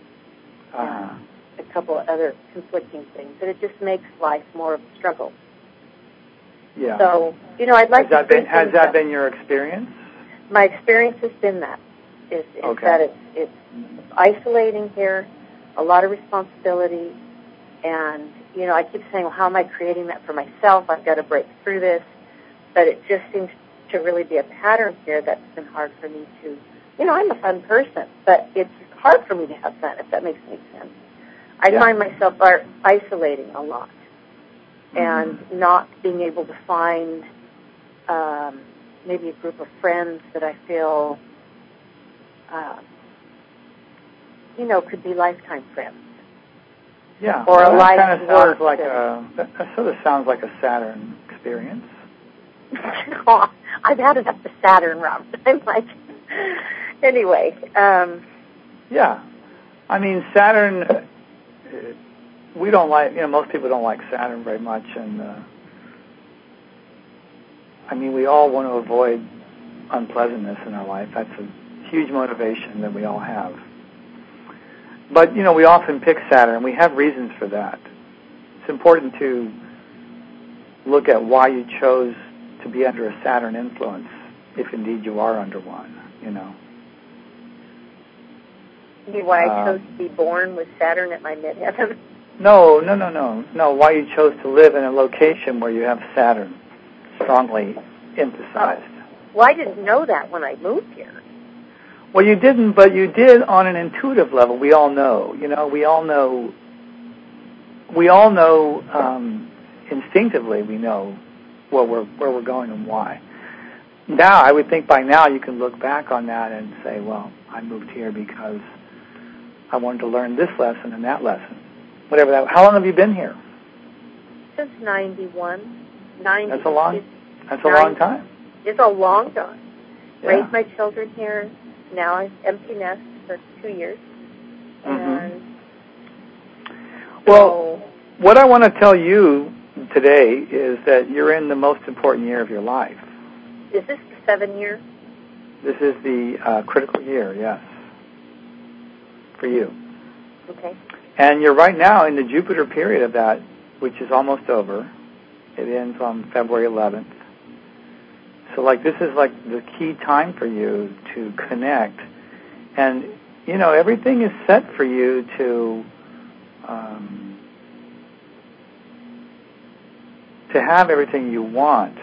A couple of other conflicting things, and it just makes life more of a struggle. Yeah. So, I'd like has that been your experience? My experience has been that. That it's isolating here, a lot of responsibility, and, I keep saying, well, how am I creating that for myself? I've got to break through this, but it just seems to really be a pattern here that's been hard for me to, I'm a fun person, but it's hard for me to have fun, if that makes any sense. I find myself isolating a lot and not being able to find maybe a group of friends that I feel, could be lifetime friends. Yeah. Or a life kind of sounds like that sort of sounds like a Saturn experience. Oh, I've had enough of Saturn, Rob. I'm like, anyway. Yeah. I mean, Saturn, we don't like, most people don't like Saturn very much. And, I mean, we all want to avoid unpleasantness in our life. That's a huge motivation that we all have. But, we often pick Saturn, and we have reasons for that. It's important to look at why you chose to be under a Saturn influence, if indeed you are under one, Why I chose to be born with Saturn at my midheaven? No. Why you chose to live in a location where you have Saturn strongly emphasized. Well, I didn't know that when I moved here. Well, you didn't, but you did on an intuitive level. We all know. We all know instinctively. We know where we're going and why. Now, I would think by now you can look back on that and say, well, I moved here because I wanted to learn this lesson and that lesson. Whatever that. How long have you been here? Since 91. That's a long time. It's a long time. Yeah. Raised my children here. Now I'm empty nest for 2 years. And well, what I want to tell you today is that you're in the most important year of your life. Is this the 7 year? This is the critical year, yes, for you. Okay. And you're right now in the Jupiter period of that, which is almost over. It ends on February 11th. So, this is the key time for you to connect. And, everything is set for you to have everything you want.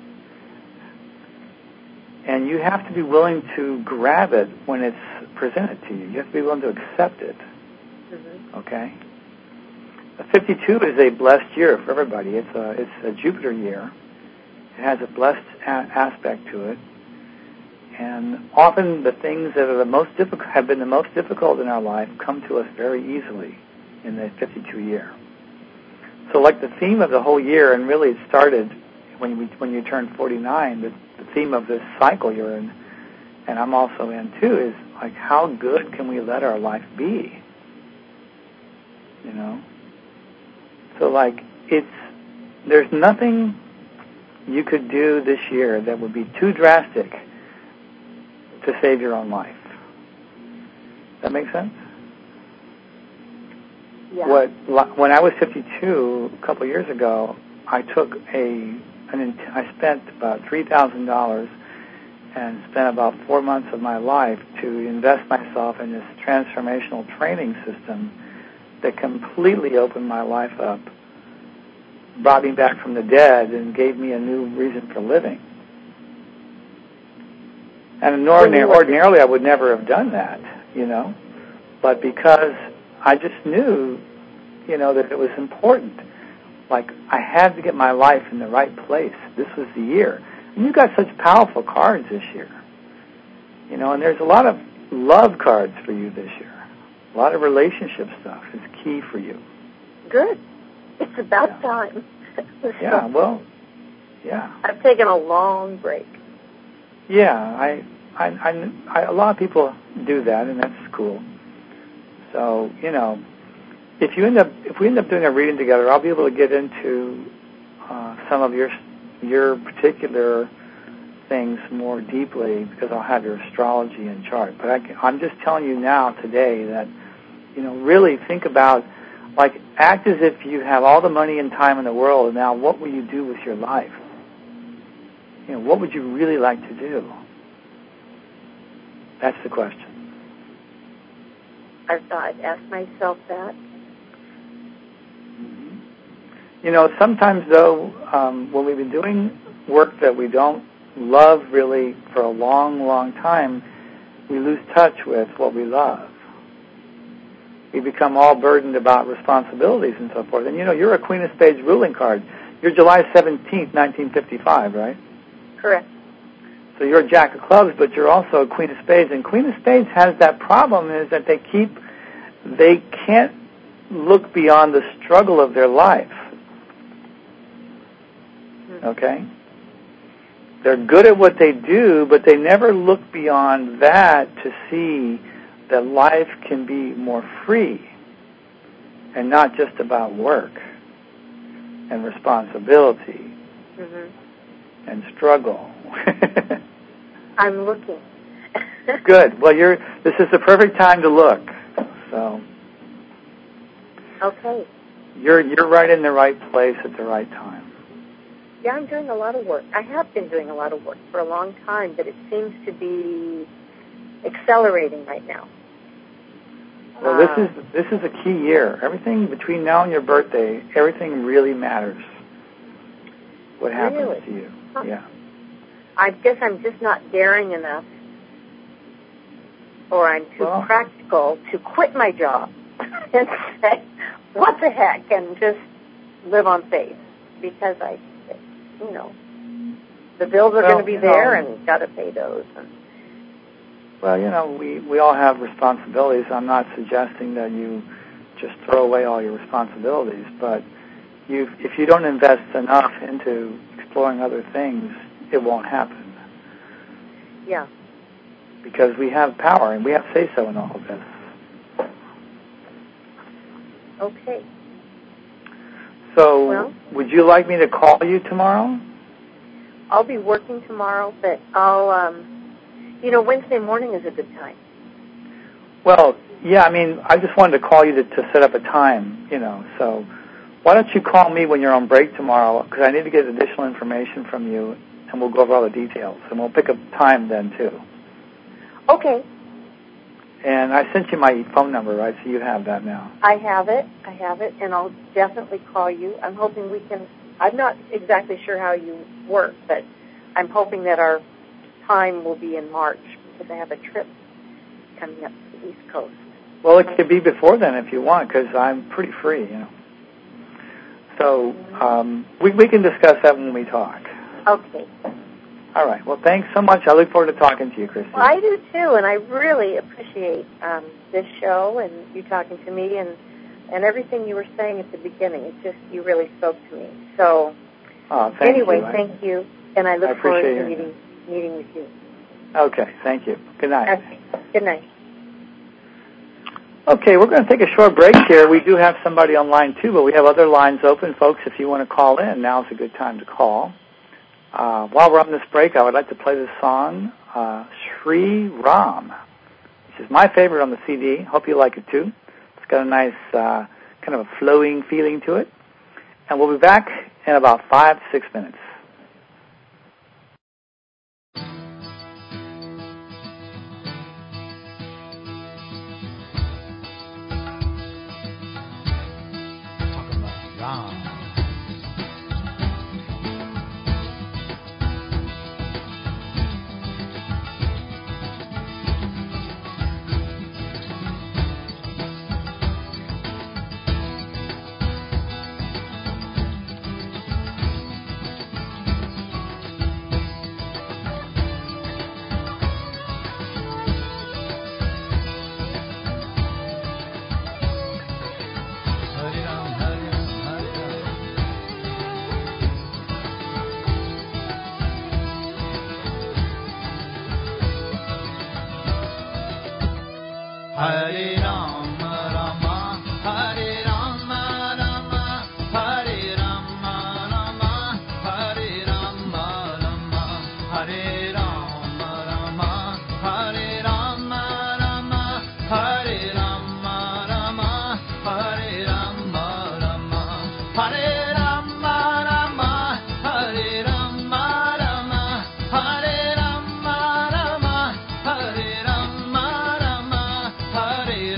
And you have to be willing to grab it when it's presented to you. You have to be willing to accept it. Mm-hmm. Okay? 52 is a blessed year for everybody. It's a Jupiter year. It has a blessed aspect to it. And often the things that are have been the most difficult in our life come to us very easily in the 52 year. So the theme of the whole year, and really it started when you turn 49, the theme of this cycle you're in, and I'm also in too, is how good can we let our life be? So there's nothing you could do this year that would be too drastic to save your own life. That make sense? Yeah. When I was 52 a couple of years ago, I took I spent about $3,000 and spent about 4 months of my life to invest myself in this transformational training system that completely opened my life up, brought me back from the dead, and gave me a new reason for living. And ordinarily I would never have done that, but because I just knew, that it was important. I had to get my life in the right place. This was the year. And you got such powerful cards this year. And there's a lot of love cards for you this year. A lot of relationship stuff is key for you. Good. It's about time. Yeah, well, yeah. I've taken a long break. Yeah, a lot of people do that, and that's cool. So, if we end up doing a reading together, I'll be able to get into some of your particular things more deeply because I'll have your astrology and chart. But I'm just telling you now today that, really think about, act as if you have all the money and time in the world, and now what will you do with your life? What would you really like to do? That's the question. I've asked myself that. Sometimes, though, when we've been doing work that we don't love really for a long, long time, we lose touch with what we love. We become all burdened about responsibilities and so forth. And, you're a Queen of Spades ruling card. You're July 17th, 1955, right? Correct. So you're a Jack of Clubs, but you're also a Queen of Spades. And Queen of Spades has that problem is that they can't look beyond the struggle of their life. Okay? They're good at what they do, but they never look beyond that to see that life can be more free and not just about work and responsibility and struggle. I'm looking. Good. Well, this is the perfect time to look. So. Okay. You're right in the right place at the right time. Yeah, I'm doing a lot of work. I have been doing a lot of work for a long time, but it seems to be accelerating right now. Well, this is a key year. Everything between now and your birthday, everything really matters. What happens to you? Huh. Yeah. I guess I'm just not daring enough, or I'm too practical to quit my job and say, what the heck, and just live on faith, because the bills are going to be there and got to pay those. Well, we all have responsibilities. I'm not suggesting that you just throw away all your responsibilities, but if you don't invest enough into exploring other things, it won't happen. Yeah. Because we have power and we have say-so in all of this. Okay. So, would you like me to call you tomorrow? I'll be working tomorrow, but I'll, Wednesday morning is a good time. Well, yeah, I just wanted to call you to set up a time, so why don't you call me when you're on break tomorrow, because I need to get additional information from you, and we'll go over all the details, and we'll pick a time then, too. Okay. And I sent you my phone number, right, so you have that now. I have it, and I'll definitely call you. I'm hoping I'm not exactly sure how you work, but I'm hoping that our time will be in March, because I have a trip coming up to the East Coast. Well, it could be before then if you want, because I'm pretty free, So we can discuss that when we talk. Okay. All right. Well, thanks so much. I look forward to talking to you, Christy. Well, I do, too, and I really appreciate this show and you talking to me and everything you were saying at the beginning. It just, you really spoke to me. So, anyway, thank you, and I look forward to meeting with you. Okay. Thank you. Good night. Okay. Good night. Okay, we're going to take a short break here. We do have somebody on line, too, but we have other lines open. Folks, if you want to call in, now's a good time to call. While we're on this break, I would like to play this song, Sri Ram, which is my favorite on the CD. Hope you like it, too. It's got a nice kind of a flowing feeling to it. And we'll be back in about 5 to 6 minutes. Talking about Ram. Hare Rama Rama Hare Rama Rama Hare Rama Rama Hare Rama Rama Hare Rama Rama Hare Rama Rama Hare Rama Rama Hare Rama Rama Hare Rama Rama Hare Rama Rama Hare Rama Rama Hare Rama Rama Hare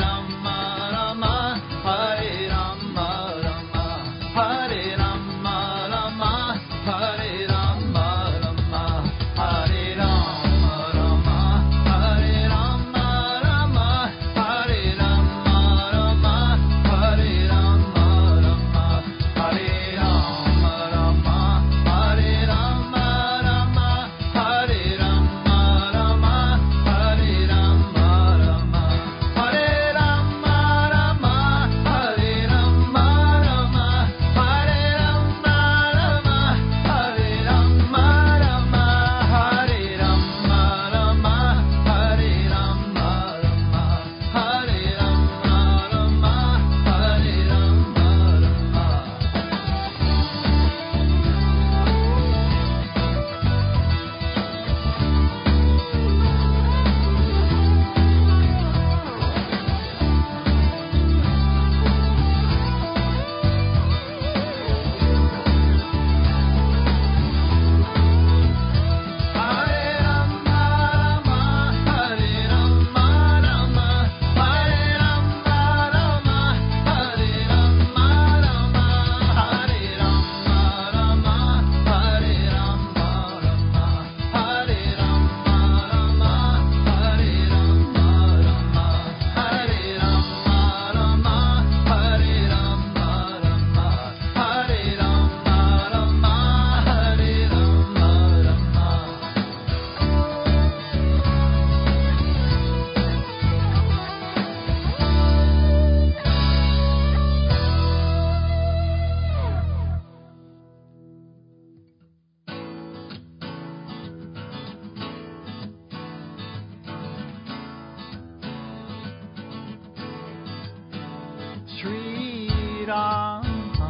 Shri Ram,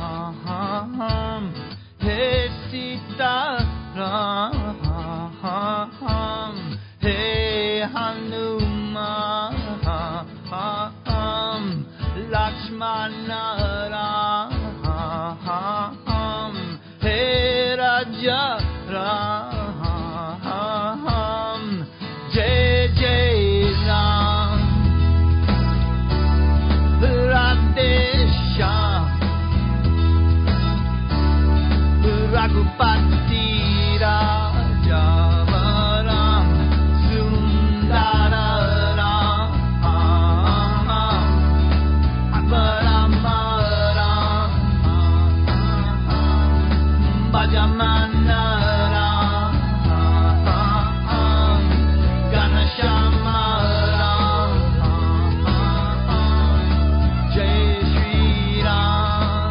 Hey Sita Ram, Hey Hanuman, Lakshmana Ram, Hey Raja Ram, Jai Jai Ram, Radhe Shyam, Raghupati Raja Ram, Sundara Ram, Rama Ram, Bhajamana Ram, Ganashama Ram, Jai Shri Ram.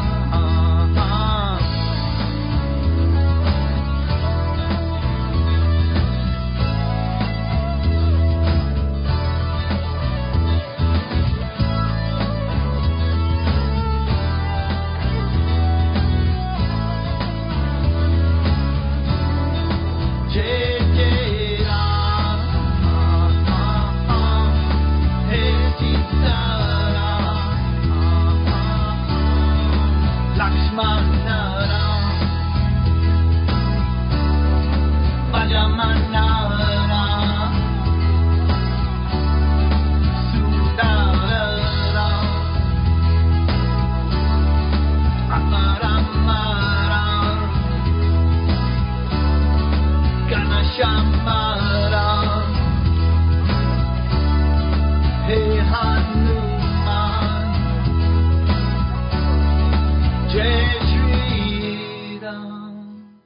Jai Jai Ram, Hey Sita Ram, Lakshmana Ram, Bhajamana Ram, Sundara Ram, Rama Rama Ram, Ganashama Ram, Hey Hanuman, Jai Shri Ram.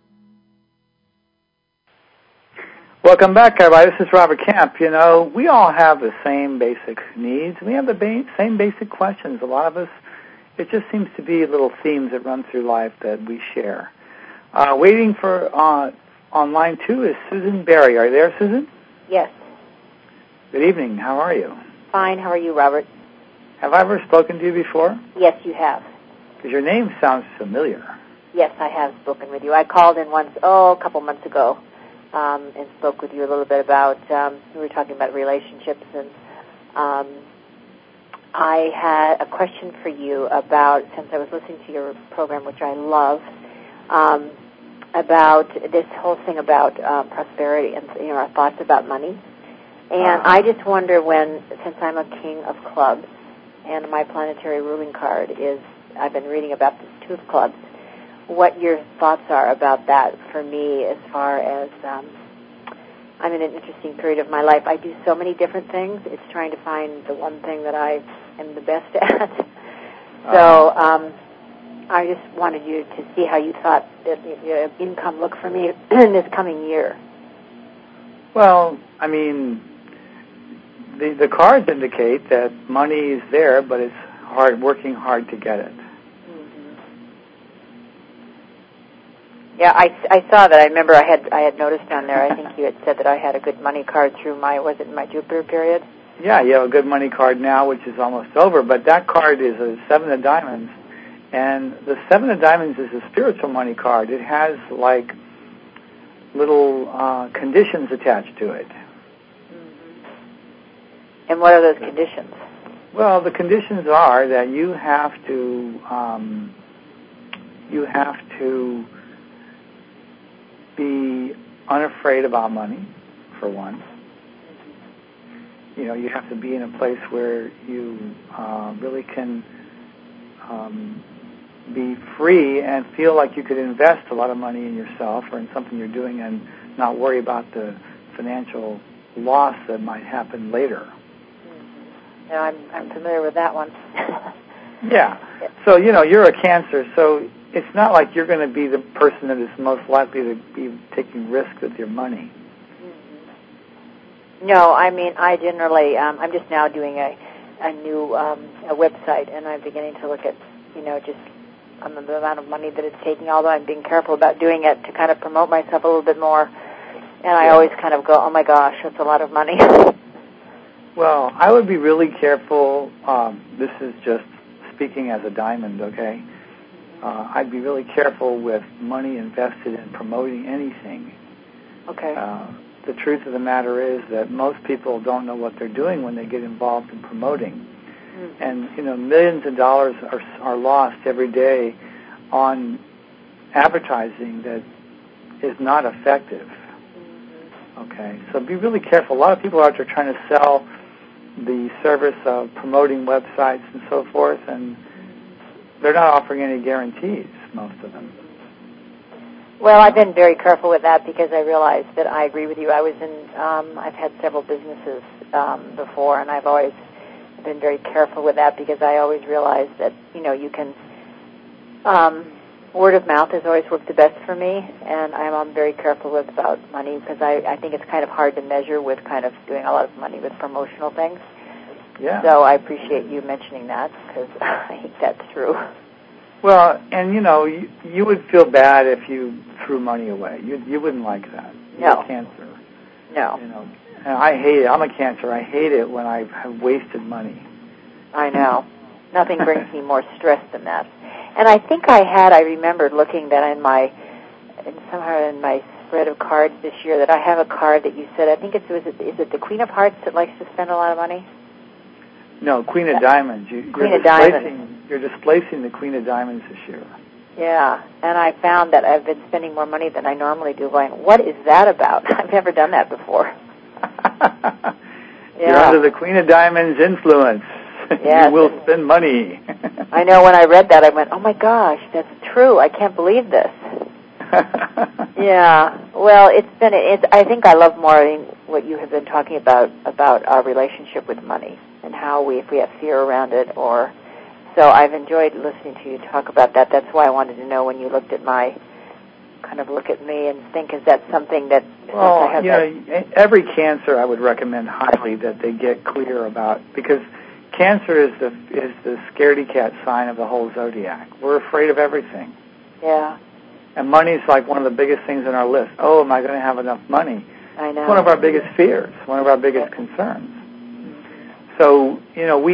Welcome back, everybody. This is Robert Camp. You know, we all have the same basic needs. We have the same basic questions. A lot of us, it just seems to be little themes that run through life that we share. Waiting for on line 2 is Susan Berry. Are you there, Susan? Yes. Good evening. How are you? Fine. How are you, Robert? Have I ever spoken to you before? Yes, you have. Because your name sounds familiar. Yes, I have spoken with you. I called in once, a couple months ago, and spoke with you a little bit about, we were talking about relationships, and I had a question for you about, since I was listening to your program, which I love, about this whole thing about prosperity and our thoughts about money. And I just wonder since I'm a king of clubs, and my planetary ruling card is, I've been reading about this 2 of clubs, what your thoughts are about that for me as far as I'm in an interesting period of my life. I do so many different things. It's trying to find the one thing that I am the best at. So I just wanted you to see how you thought that your income looked for me in this coming year. Well, I mean, the cards indicate that money is there, but it's working hard to get it. Yeah, I saw that. I remember I had noticed on there, I think you had said that I had a good money card through my Jupiter period? Yeah, you have a good money card now, which is almost over, but that card is a 7 of diamonds, and the 7 of diamonds is a spiritual money card. It has, like, little conditions attached to it. And what are those conditions? Well, the conditions are that you have to be unafraid about money, for one. You know, you have to be in a place where you really can be free and feel like you could invest a lot of money in yourself or in something you're doing and not worry about the financial loss that might happen later. Yeah, I'm familiar with that one. Yeah. So, you know, you're a Cancer, so it's not like you're going to be the person that is most likely to be taking risks with your money. No, I mean, I generally, I'm just now doing a new a website, and I'm beginning to look at, just the amount of money that it's taking, although I'm being careful about doing it to kind of promote myself a little bit more. And I always kind of go, oh, my gosh, that's a lot of money. Well, I would be really careful. This is just speaking as a diamond, okay? I'd be really careful with money invested in promoting anything. Okay. The truth of the matter is that most people don't know what they're doing when they get involved in promoting. Mm-hmm. And, millions of dollars are lost every day on advertising that is not effective. Mm-hmm. Okay? So be really careful. A lot of people out there trying to sell the service of promoting websites and so forth, and they're not offering any guarantees, most of them. Well, I've been very careful with that because I realized that I agree with you. I've had several businesses before, and I've always been very careful with that because I always realized that, you can, word of mouth has always worked the best for me, and I'm very careful about money because I think it's kind of hard to measure with kind of doing a lot of money with promotional things. Yeah. So I appreciate you mentioning that because I think that's true. Well, and you would feel bad if you threw money away. You wouldn't like that. No. You're cancer. No. And I hate it. I'm a cancer. I hate it when I have wasted money. I know. Nothing brings me more stress than that. And I think I remembered looking that somehow in my spread of cards this year that I have a card that you said, I think is it the Queen of Hearts that likes to spend a lot of money? No, Queen of Diamonds. You're displacing the Queen of Diamonds this year. Yeah, and I found that I've been spending more money than I normally do. Going, what is that about? I've never done that before. You're under the Queen of Diamonds influence. Yes. You will spend money. I know. When I read that, I went, "Oh my gosh, that's true! I can't believe this." Yeah. Well, I think I love more what you have been talking about our relationship with money and how if we have fear around it or. So I've enjoyed listening to you talk about that. That's why I wanted to know when you looked at look at me and think, is that something that... Well, every cancer I would recommend highly that they get clear about, because cancer is the scaredy cat sign of the whole zodiac. We're afraid of everything. Yeah. And money is like one of the biggest things on our list. Oh, am I going to have enough money? I know. It's one of our biggest fears, one of our biggest concerns. So,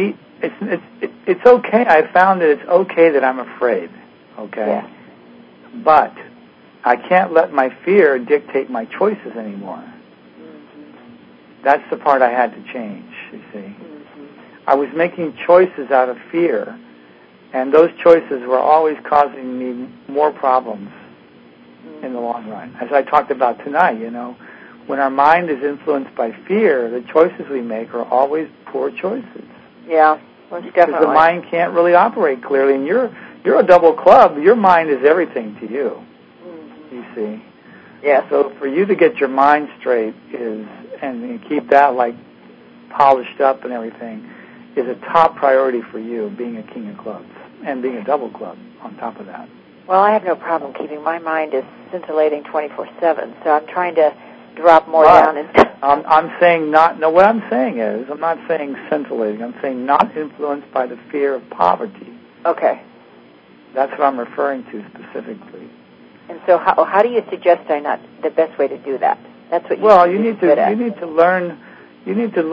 it's okay. I found that it's okay that I'm afraid, okay? Yeah. But I can't let my fear dictate my choices anymore. Mm-hmm. That's the part I had to change, you see. Mm-hmm. I was making choices out of fear, and those choices were always causing me more problems in the long run. As I talked about tonight, when our mind is influenced by fear, the choices we make are always poor choices. Yeah, well, definitely. Because the mind can't really operate clearly, and you're a double club. Your mind is everything to you. Mm-hmm. You see. Yeah. So for you to get your mind straight and keep that polished up and everything is a top priority for you, being a king of clubs and being a double club on top of that. Well, I have no problem keeping my mind is scintillating 24/7. So I'm trying to drop more down. I'm saying not. No, what I'm saying is, I'm not saying scintillating. I'm saying not influenced by the fear of poverty. Okay. That's what I'm referring to specifically. And so, how do you suggest the best way to do that? That's what you. Well, you need to learn. You need to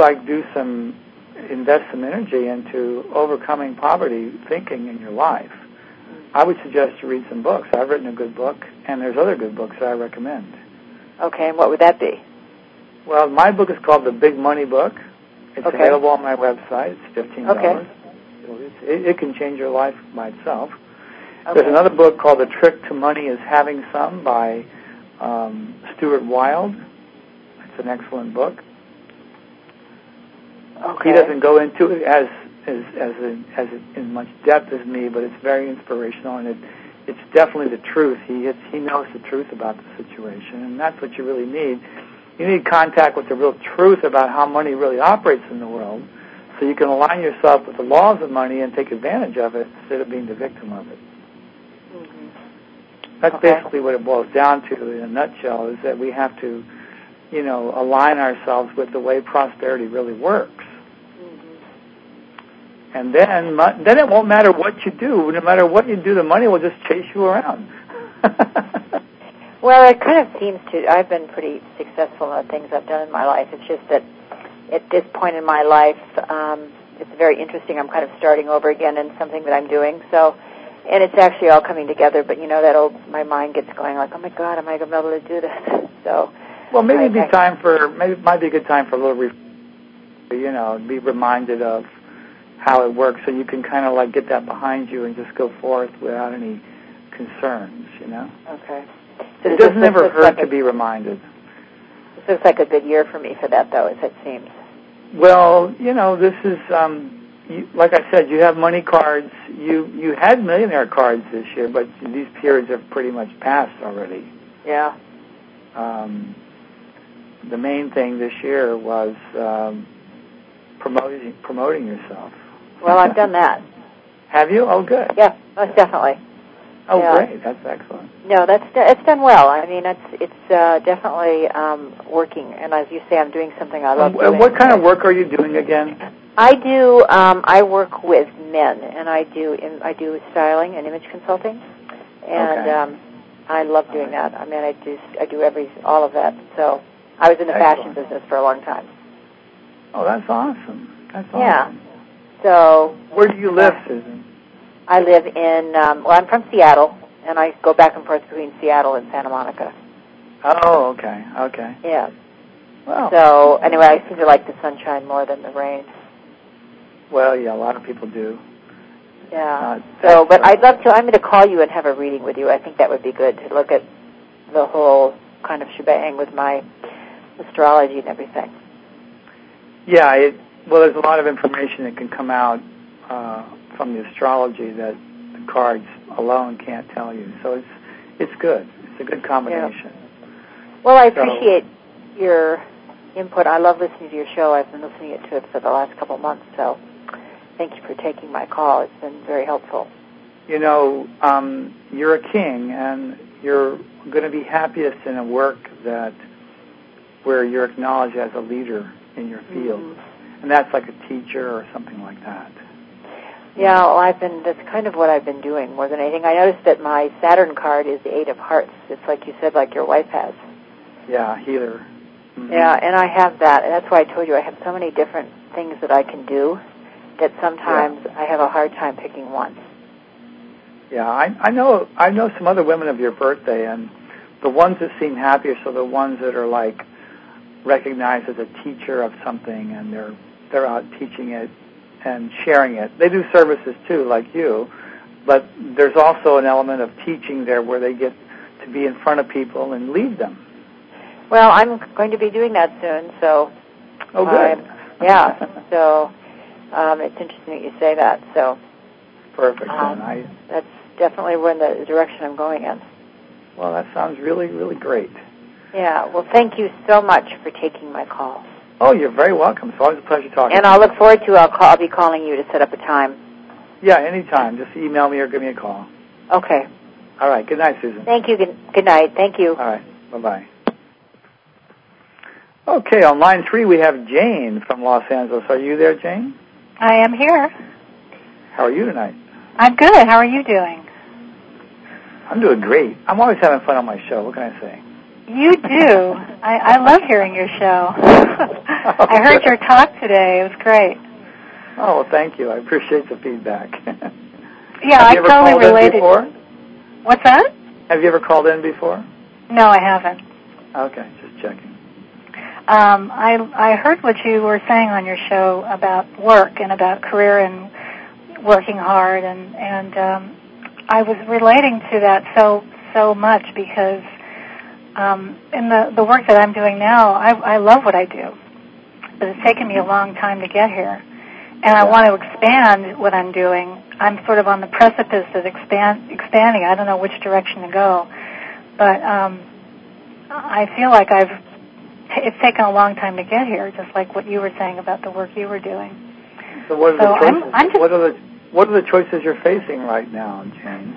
invest some energy into overcoming poverty thinking in your life. I would suggest you read some books. I've written a good book, and there's other good books that I recommend. Okay, and what would that be? Well, my book is called The Big Money Book. It's available on my website. It's $15. Okay. It can change your life by itself. Okay. There's another book called The Trick to Money is Having Some by Stuart Wilde. It's an excellent book. Okay. He doesn't go into it as in much depth as me, but it's very inspirational, and it's definitely the truth. He knows the truth about the situation, and that's what you really need. You need contact with the real truth about how money really operates in the world, so you can align yourself with the laws of money and take advantage of it instead of being the victim of it. Mm-hmm. That's basically what it boils down to in a nutshell, is that we have to, align ourselves with the way prosperity really works. And then it won't matter what you do. No matter what you do, the money will just chase you around. Well, it kind of seems to. I've been pretty successful in the things I've done in my life. It's just that at this point in my life, it's very interesting. I'm kind of starting over again in something that I'm doing. So, and it's actually all coming together. But my mind gets going like, oh my God, am I going to be able to do this? So, well, maybe it might be a good time for a little, be reminded of how it works, so you can kind of like get that behind you and just go forth without any concerns. Okay. So it doesn't ever hurt to be reminded. This looks like a good year for me for that, though, as it seems. Well, this is, like I said, you have money cards. You had millionaire cards this year, but these periods have pretty much passed already. Yeah. The main thing this year was promoting yourself. Well, I've done that. Have you? Oh, good. Yeah, most definitely. Oh, yeah. Great. That's excellent. No, it's done well. I mean, it's definitely working. And as you say, I'm doing something I love doing. What kind of work are you doing again? I do. I work with men, and I do styling and image consulting, and I love doing that. I mean, I do all of that. So I was in the fashion business for a long time. Oh, that's awesome. That's awesome. Yeah. So where do you live, Susan? I live in, I'm from Seattle, and I go back and forth between Seattle and Santa Monica. Oh, okay. Yeah. Well. So, anyway, I seem to like the sunshine more than the rain. Well, yeah, a lot of people do. Yeah. But I'd love to, I'm going to call you and have a reading with you. I think that would be good to look at the whole kind of shebang with my astrology and everything. Yeah, there's a lot of information that can come out from the astrology that the cards alone can't tell you. So it's good. It's a good combination. Yeah. Well, I appreciate your input. I love listening to your show. I've been listening to it for the last couple of months. So thank you for taking my call. It's been very helpful. You're a king, and you're going to be happiest in a work where you're acknowledged as a leader in your field. Mm-hmm. And that's like a teacher or something like that. Yeah, well, that's kind of what I've been doing more than anything. I noticed that my Saturn card is the Eight of Hearts. It's like you said, like your wife has. Yeah, healer. Mm-hmm. Yeah, and I have that. And that's why I told you I have so many different things that I can do that sometimes I have a hard time picking one. Yeah, I know some other women of your birthday, and the ones that seem happiest are the ones that are like recognized as a teacher of something, and they're out teaching it and sharing it. They do services too, like you, but there's also an element of teaching there where they get to be in front of people and lead them. Well, I'm going to be doing that soon, so. Oh, good. Yeah, so it's interesting that you say that. So. Perfect. That's definitely in the direction I'm going in. Well, that sounds really, really great. Yeah. Well, thank you so much for taking my call. Oh, you're very welcome. It's always a pleasure talking to you. And I'll look forward to I'll be calling you to set up a time. Yeah, anytime. Just email me or give me a call. Okay. All right. Good night, Susan. Thank you. Good night. Thank you. All right. Bye-bye. Okay, on line 3 we have Jane from Los Angeles. Are you there, Jane? I am here. How are you tonight? I'm good. How are you doing? I'm doing great. I'm always having fun on my show. What can I say? You do. I love hearing your show. I heard your talk today. It was great. Oh, well, thank you. I appreciate the feedback. Yeah, I totally related. What's that? Have you ever called in before? No, I haven't. Okay, just checking. I heard what you were saying on your show about work and about career and working hard, and I was relating to that so much because in the work that I'm doing now, I love what I do, but it's taken me a long time to get here, and I want to expand what I'm doing. I'm sort of on the precipice of expanding. I don't know which direction to go, but I feel like it's taken a long time to get here, just like what you were saying about the work you were doing. So what are the choices? What are the choices you're facing right now, Jane?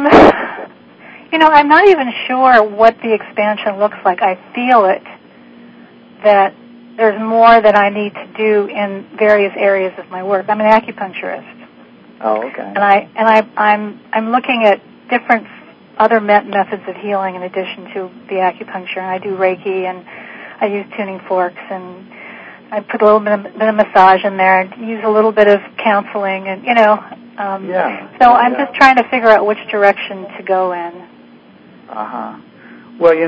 I'm not even sure what the expansion looks like. I feel it, that there's more that I need to do in various areas of my work. I'm an acupuncturist. Oh, okay. And I'm looking at different other methods of healing in addition to the acupuncture. And I do Reiki, and I use tuning forks, and I put a little bit of massage in there and use a little bit of counseling, and So I'm just trying to figure out which direction to go in. Well,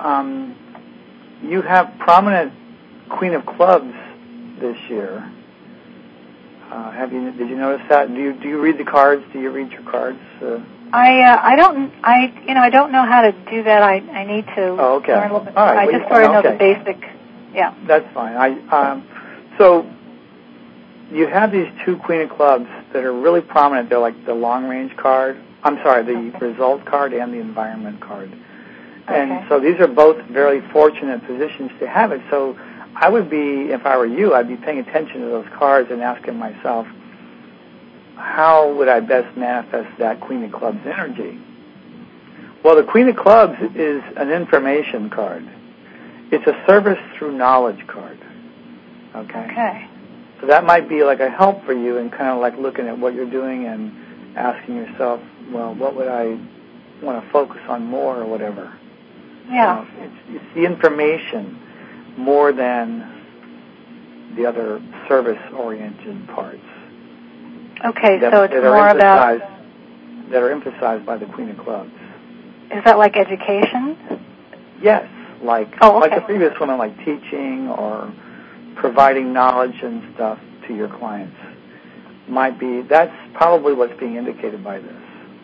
you have prominent Queen of Clubs this year. Did you notice that? Do you read the cards? Do you read your cards? I don't know how to do that. I need to learn a little bit. I just sort of know the basic. Yeah. That's fine. So you have these two Queen of Clubs that are really prominent. They're like the long range card. I'm sorry, the result card and the environment card. And so these are both very fortunate positions to have it. So I would be, if I were you, I'd be paying attention to those cards and asking myself, how would I best manifest that Queen of Clubs energy? Well, the Queen of Clubs is an information card. It's a service through knowledge card. Okay. So that might be like a help for you in kind of like looking at what you're doing and asking yourself, well, what would I want to focus on more or whatever. Yeah. It's the information more than the other service-oriented parts. Okay, so it's more about... That are emphasized by the Queen of Clubs. Is that like education? Yes, like the previous one, like teaching or providing knowledge and stuff to your clients. That's probably what's being indicated by this.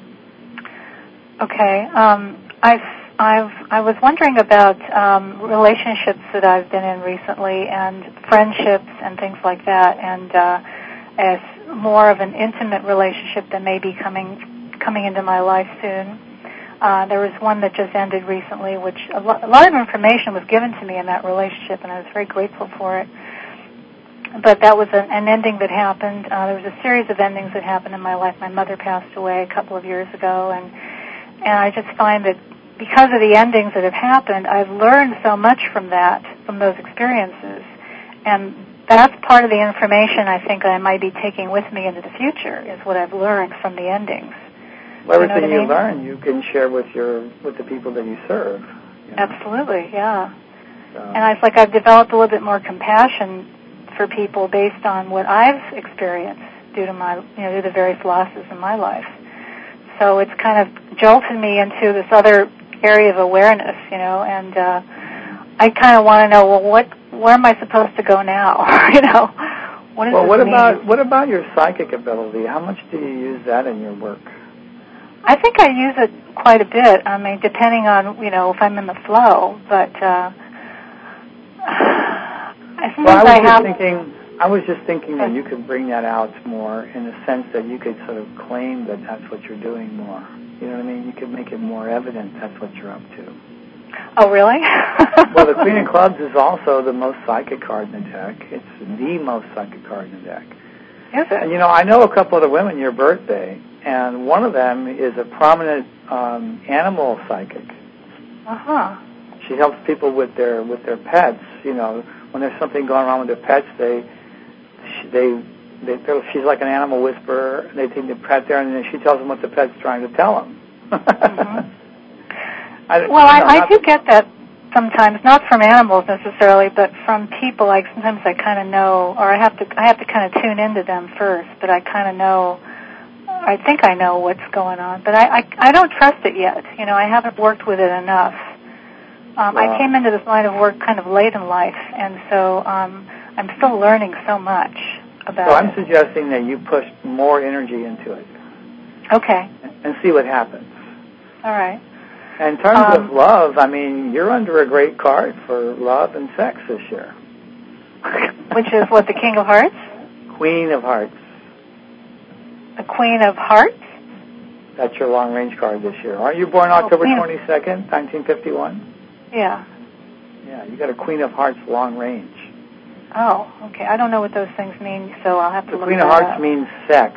Okay. I was wondering about relationships that I've been in recently and friendships and things like that, and as more of an intimate relationship that may be coming into my life soon. There was one that just ended recently, which a lot of information was given to me in that relationship, and I was very grateful for it. But that was an ending that happened. There was a series of endings that happened in my life. My mother passed away a couple of years ago, and I just find that because of the endings that have happened, I've learned so much from those experiences. And that's part of the information I think I might be taking with me into the future, is what I've learned from the endings. Well, everything you learn, you can share with the people that you serve. Absolutely, yeah. And I've developed a little bit more compassion for people based on what I've experienced due to the various losses in my life. So it's kind of jolted me into this other area of awareness, and I kind of want to know, well, where am I supposed to go now? What does this mean? What about your psychic ability? How much do you use that in your work? I think I use it quite a bit. I mean, depending on, if I'm in the flow, but I was just thinking that you could bring that out more in the sense that you could sort of claim that that's what you're doing more. You know what I mean? You could make it more evident that's what you're up to. Oh, really? Well, the Queen of Clubs is also the most psychic card in the deck. It's the most psychic card in the deck. Is it? And, I know a couple of the women your birthday, and one of them is a prominent animal psychic. Uh-huh. She helps people with their pets. When there's something going wrong with their pets, she's like an animal whisperer. They take the pet there, and then she tells them what the pet's trying to tell them. Mm-hmm. I do get that sometimes, not from animals necessarily, but from people. Like sometimes I kind of know, or I have to kind of tune into them first. But I kind of know. I think I know what's going on, but I don't trust it yet. I haven't worked with it enough. I came into this line of work kind of late in life, and so I'm still learning so much about it. So I'm suggesting that you push more energy into it. Okay. And see what happens. All right. And in terms of love, I mean, you're under a great card for love and sex this year. Which is what, the King of Hearts? Queen of Hearts. The Queen of Hearts? That's your long-range card this year. Aren't you born October 22nd, 1951? Yeah. Yeah, you got a Queen of Hearts long range. Oh, okay. I don't know what those things mean, so I'll have to look Queen of Hearts means sex.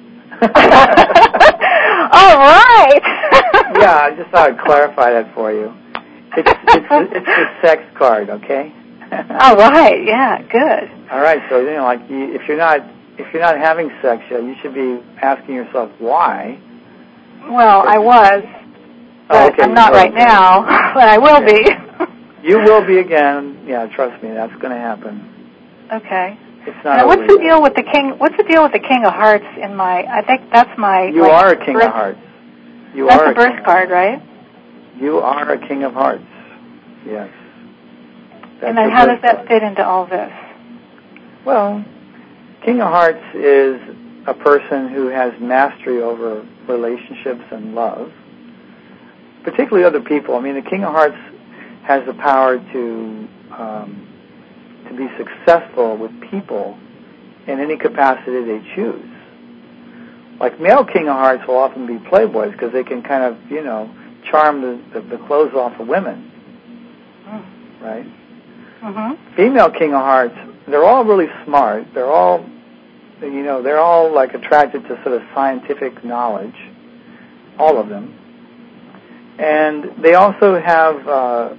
All right. Yeah, I just thought I'd clarify that for you. It's the sex card, okay? All right. Yeah. Good. All right. So if you're not having sex yet, you should be asking yourself why. Well, I was, but I'm not right now. But I will be. You will be again. Yeah, trust me, that's going to happen. Okay. It's not. Now, what's the deal with the king? What's the deal with the King of Hearts in my? I think that's my. You are a King of Hearts. That's a birth card, right? You are a King of Hearts. Yes. And then how does that fit into all this? Well, King of Hearts is a person who has mastery over relationships and love, particularly other people. I mean, the King of Hearts has the power to be successful with people in any capacity they choose. Like male King of Hearts will often be playboys because they can kind of, charm the clothes off of women, right? Mm-hmm. Female King of Hearts, they're all really smart. They're all like attracted to sort of scientific knowledge, all of them. And they also have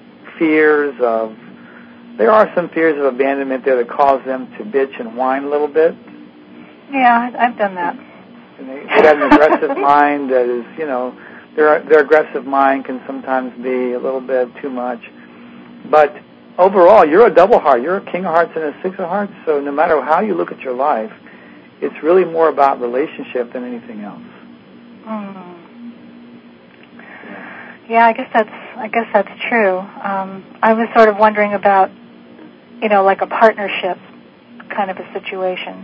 there are some fears of abandonment there that cause them to bitch and whine a little bit. Yeah, I've done that. And they have an aggressive mind that is, their aggressive mind can sometimes be a little bit too much. But overall, you're a double heart. You're a King of Hearts and a Six of Hearts, so no matter how you look at your life, it's really more about relationship than anything else. Mm. Yeah, I guess that's true. I was sort of wondering about, like a partnership kind of a situation,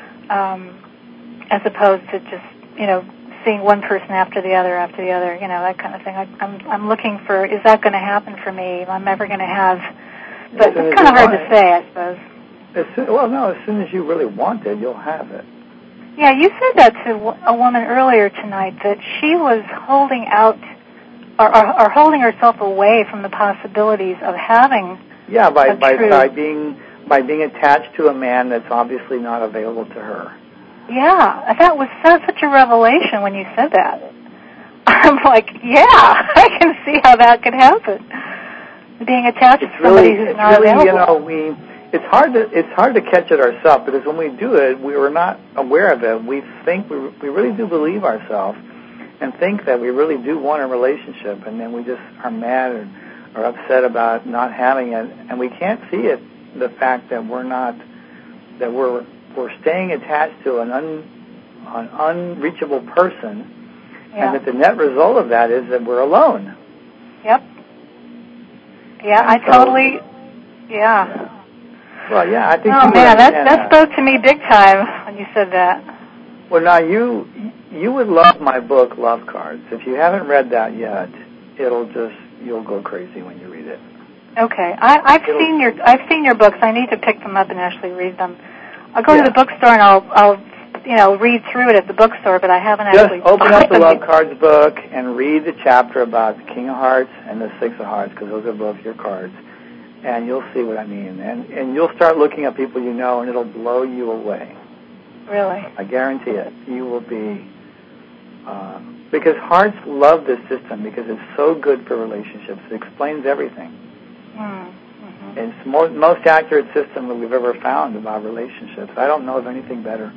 as opposed to just, seeing one person after the other, that kind of thing. I'm looking for, is that going to happen for me? Am I ever going to have? But it's kind of hard to say, I suppose. As soon as you really want it, you'll have it. Yeah, you said that to a woman earlier tonight, that she was holding out or holding herself away from the possibilities of having. Yeah, by being attached to a man that's obviously not available to her. Yeah, that was such a revelation when you said that. I'm like, yeah, I can see how that could happen. Being attached to somebody who's not available. It's hard to catch it ourselves, because when we do it, we're not aware of it. We think we really do believe ourselves and think that we really do want a relationship, and then we just are mad or upset about not having it, and we can't see it. The fact that we're staying attached to an unreachable person, yeah. And that the net result of that is that we're alone. Yep. Yeah, I totally. Yeah. Well, yeah, I think. Oh man, that spoke to me big time when you said that. Well, now you would love my book, Love Cards. If you haven't read that yet, you'll go crazy when you read it. Okay, I've seen your books. I need to pick them up and actually read them. I'll go to the bookstore and I'll read through it at the bookstore, but I haven't actually. Just open up the Love Cards book and read the chapter about the King of Hearts and the Six of Hearts, because those are both your cards, and you'll see what I mean. And you'll start looking at people you know, and it'll blow you away. Really? I guarantee it. You will be, because hearts love this system because it's so good for relationships. It explains everything. Mm-hmm. It's the most accurate system that we've ever found about relationships. I don't know of anything better.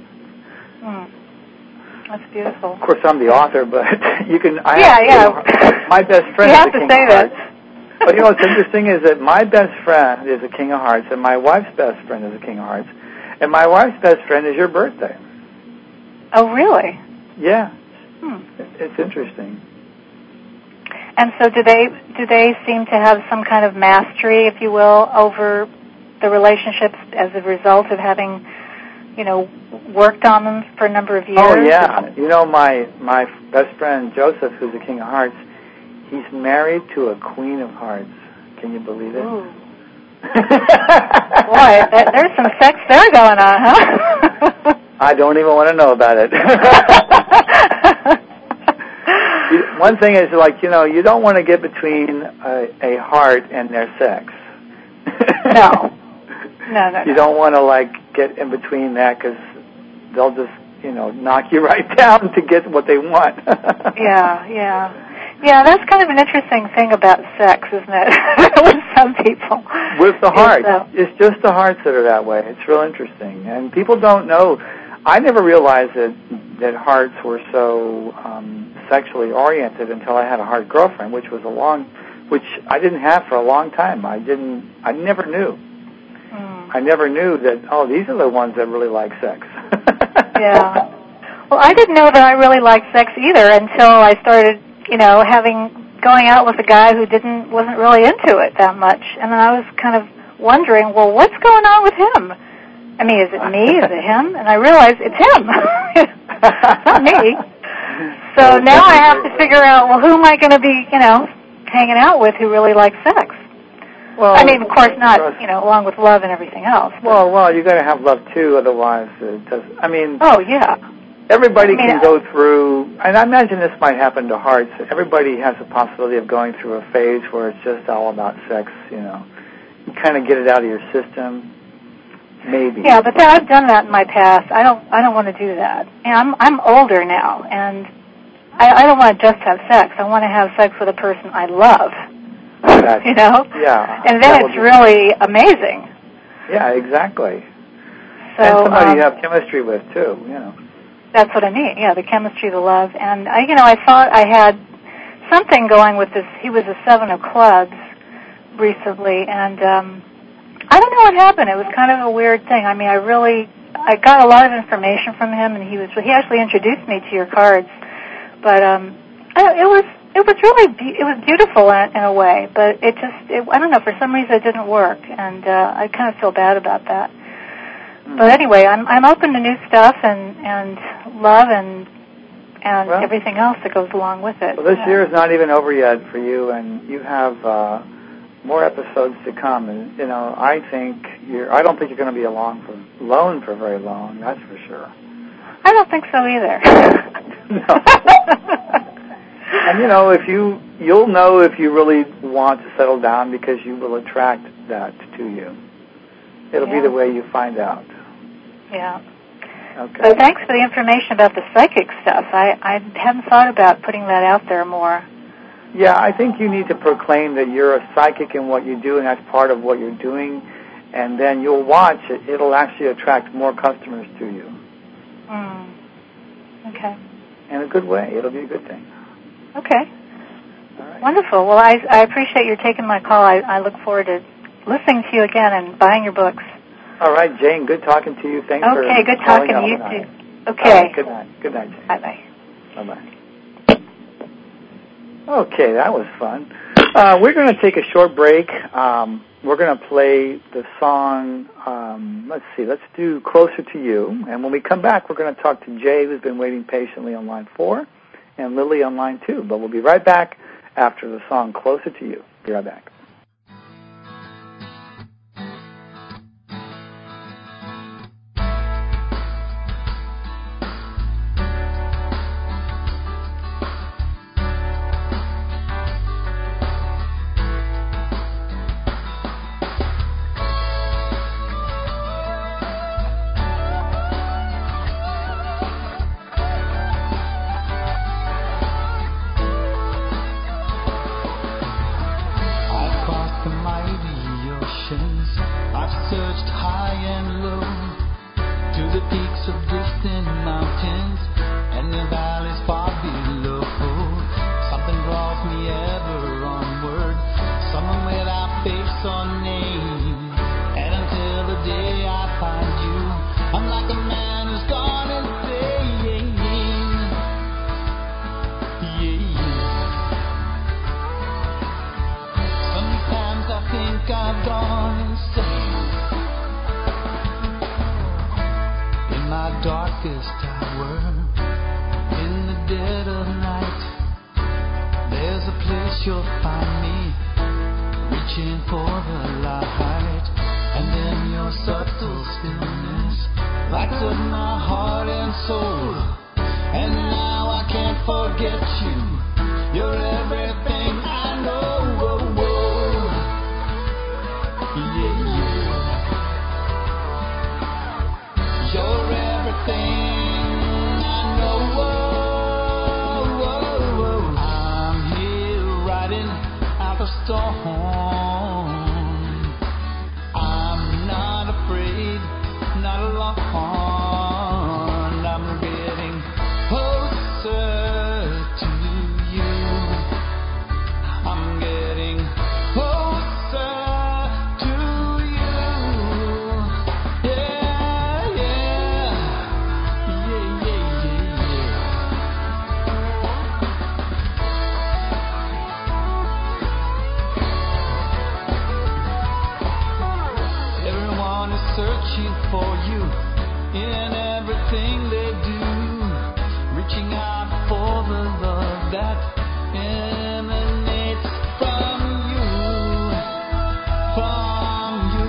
That's beautiful. Of course, I'm the author, but you can. My best friend is a King of Hearts. But what's interesting is that my best friend is a King of Hearts, and my wife's best friend is a King of Hearts, and my wife's best friend is your birthday. Oh, really? Yeah. It's interesting. And so, do they seem to have some kind of mastery, if you will, over the relationships as a result of having, worked on them for a number of years? Oh yeah. My best friend Joseph, who's a King of Hearts, he's married to a Queen of Hearts. Can you believe it? Ooh. Boy, there's some sex there going on, huh? I don't even want to know about it. One thing is, you don't want to get between a heart and their sex. No. You don't want to, get in between that, because they'll just, knock you right down to get what they want. Yeah, that's kind of an interesting thing about sex, isn't it? With some people. With the heart. It's just the hearts that are that way. It's real interesting. And people don't know. I never realized that hearts were so sexually oriented until I had a heart girlfriend, which I didn't have for a long time. I never knew. I never knew that, these are the ones that really like sex. Yeah. Well, I didn't know that I really liked sex either until I started, going out with a guy who wasn't really into it that much. And then I was kind of wondering, well, what's going on with him? I mean, is it me? Is it him? And I realized it's him. It's not me. So now I have to figure out, well, who am I going to be, hanging out with who really likes sex? Well, I mean, of course not, along with love and everything else. Well, you got to have love too, otherwise it doesn't. I mean. Oh yeah. Everybody can go through, and I imagine this might happen to hearts. Everybody has the possibility of going through a phase where it's just all about sex. You kind of get it out of your system. Maybe. Yeah, but I've done that in my past. I don't want to do that. And I'm older now, and I don't want to just have sex. I want to have sex with a person I love. Yeah. And then it's really amazing. Yeah, exactly. So, and somebody you have chemistry with too. That's what I mean. Yeah, the chemistry, the love, and I thought I had something going with this. He was a 7 of clubs recently, and I don't know what happened. It was kind of a weird thing. I mean, I got a lot of information from him, and he actually introduced me to your cards. But it was beautiful in a way, but I don't know, for some reason it didn't work, and I kind of feel bad about that. But anyway, I'm open to new stuff and love and everything else that goes along with it. Well, this year is not even over yet for you, and you have more episodes to come. And I don't think you're going to be alone for very long. That's for sure. I don't think so either. No. And you'll know if you really want to settle down, because you will attract that to you. It'll be the way you find out. Yeah. Okay. So thanks for the information about the psychic stuff. I hadn't thought about putting that out there more. Yeah, I think you need to proclaim that you're a psychic in what you do, and that's part of what you're doing, and then you'll watch it. It'll actually attract more customers to you. Okay. In a good way. It'll be a good thing. Okay. All right. Wonderful. Well, I appreciate your taking my call. I look forward to listening to you again and buying your books. All right, Jane, good talking to you. Thanks for Okay, good talking to you too. Okay. Right, good night. Good night, Jane. Bye-bye. Bye-bye. Okay, that was fun. We're going to take a short break. We're going to play the song, let's do Closer to You. And when we come back, we're going to talk to Jay, who's been waiting patiently on line 4, and Lily on line 2. But we'll be right back after the song Closer to You. Be right back. I'm getting closer to searching for you in everything they do, reaching out for the love that emanates from you, from you.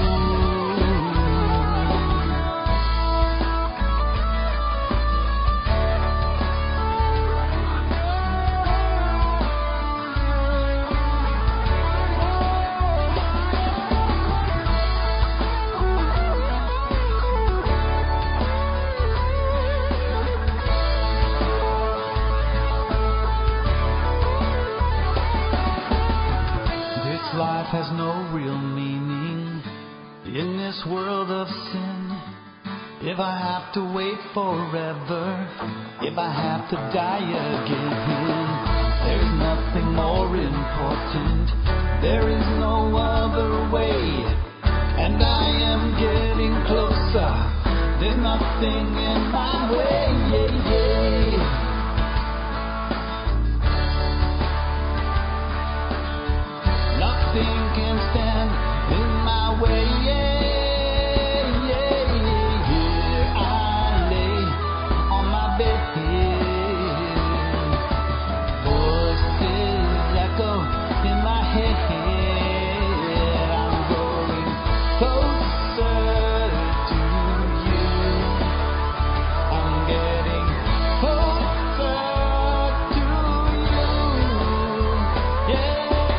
Life has no real meaning in this world of sin. If I have to wait forever, if I have to die again, there's nothing more important. There is no other way, and I am getting closer. There's nothing in my way. Nothing can stand in my way. Here I lay on my bed. Voices echo in my head. I'm going closer to you. I'm getting closer to you. Yeah.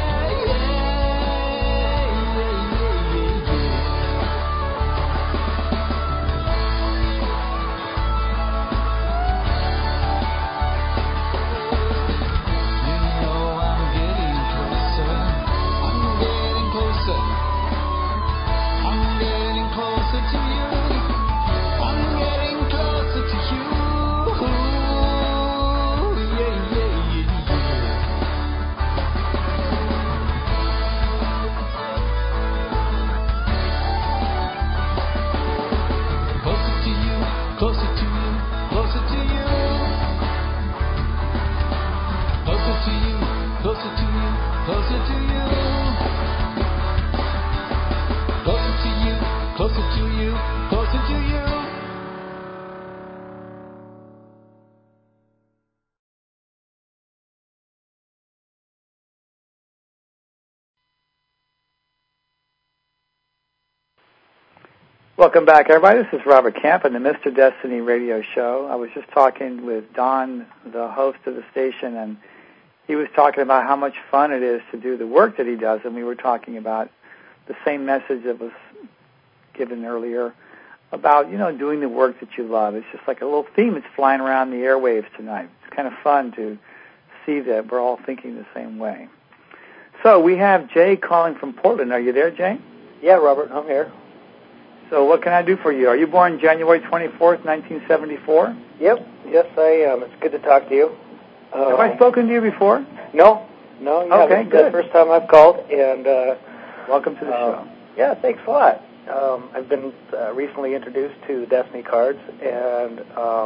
Welcome back, everybody. This is Robert Camp on the Mr. Destiny radio show. I was just talking with Don, the host of the station, and he was talking about how much fun it is to do the work that he does, and we were talking about the same message that was given earlier about, doing the work that you love. It's just like a little theme that's flying around the airwaves tonight. It's kind of fun to see that we're all thinking the same way. So we have Jay calling from Portland. Are you there, Jay? Yeah, Robert, I'm here. So what can I do for you? Are you born January 24th, 1974? Yep, yes, I am. It's good to talk to you. Have I spoken to you before? No, you haven't. Good. It's the first time I've called, and welcome to the show. Yeah, thanks a lot. I've been recently introduced to the Destiny cards, and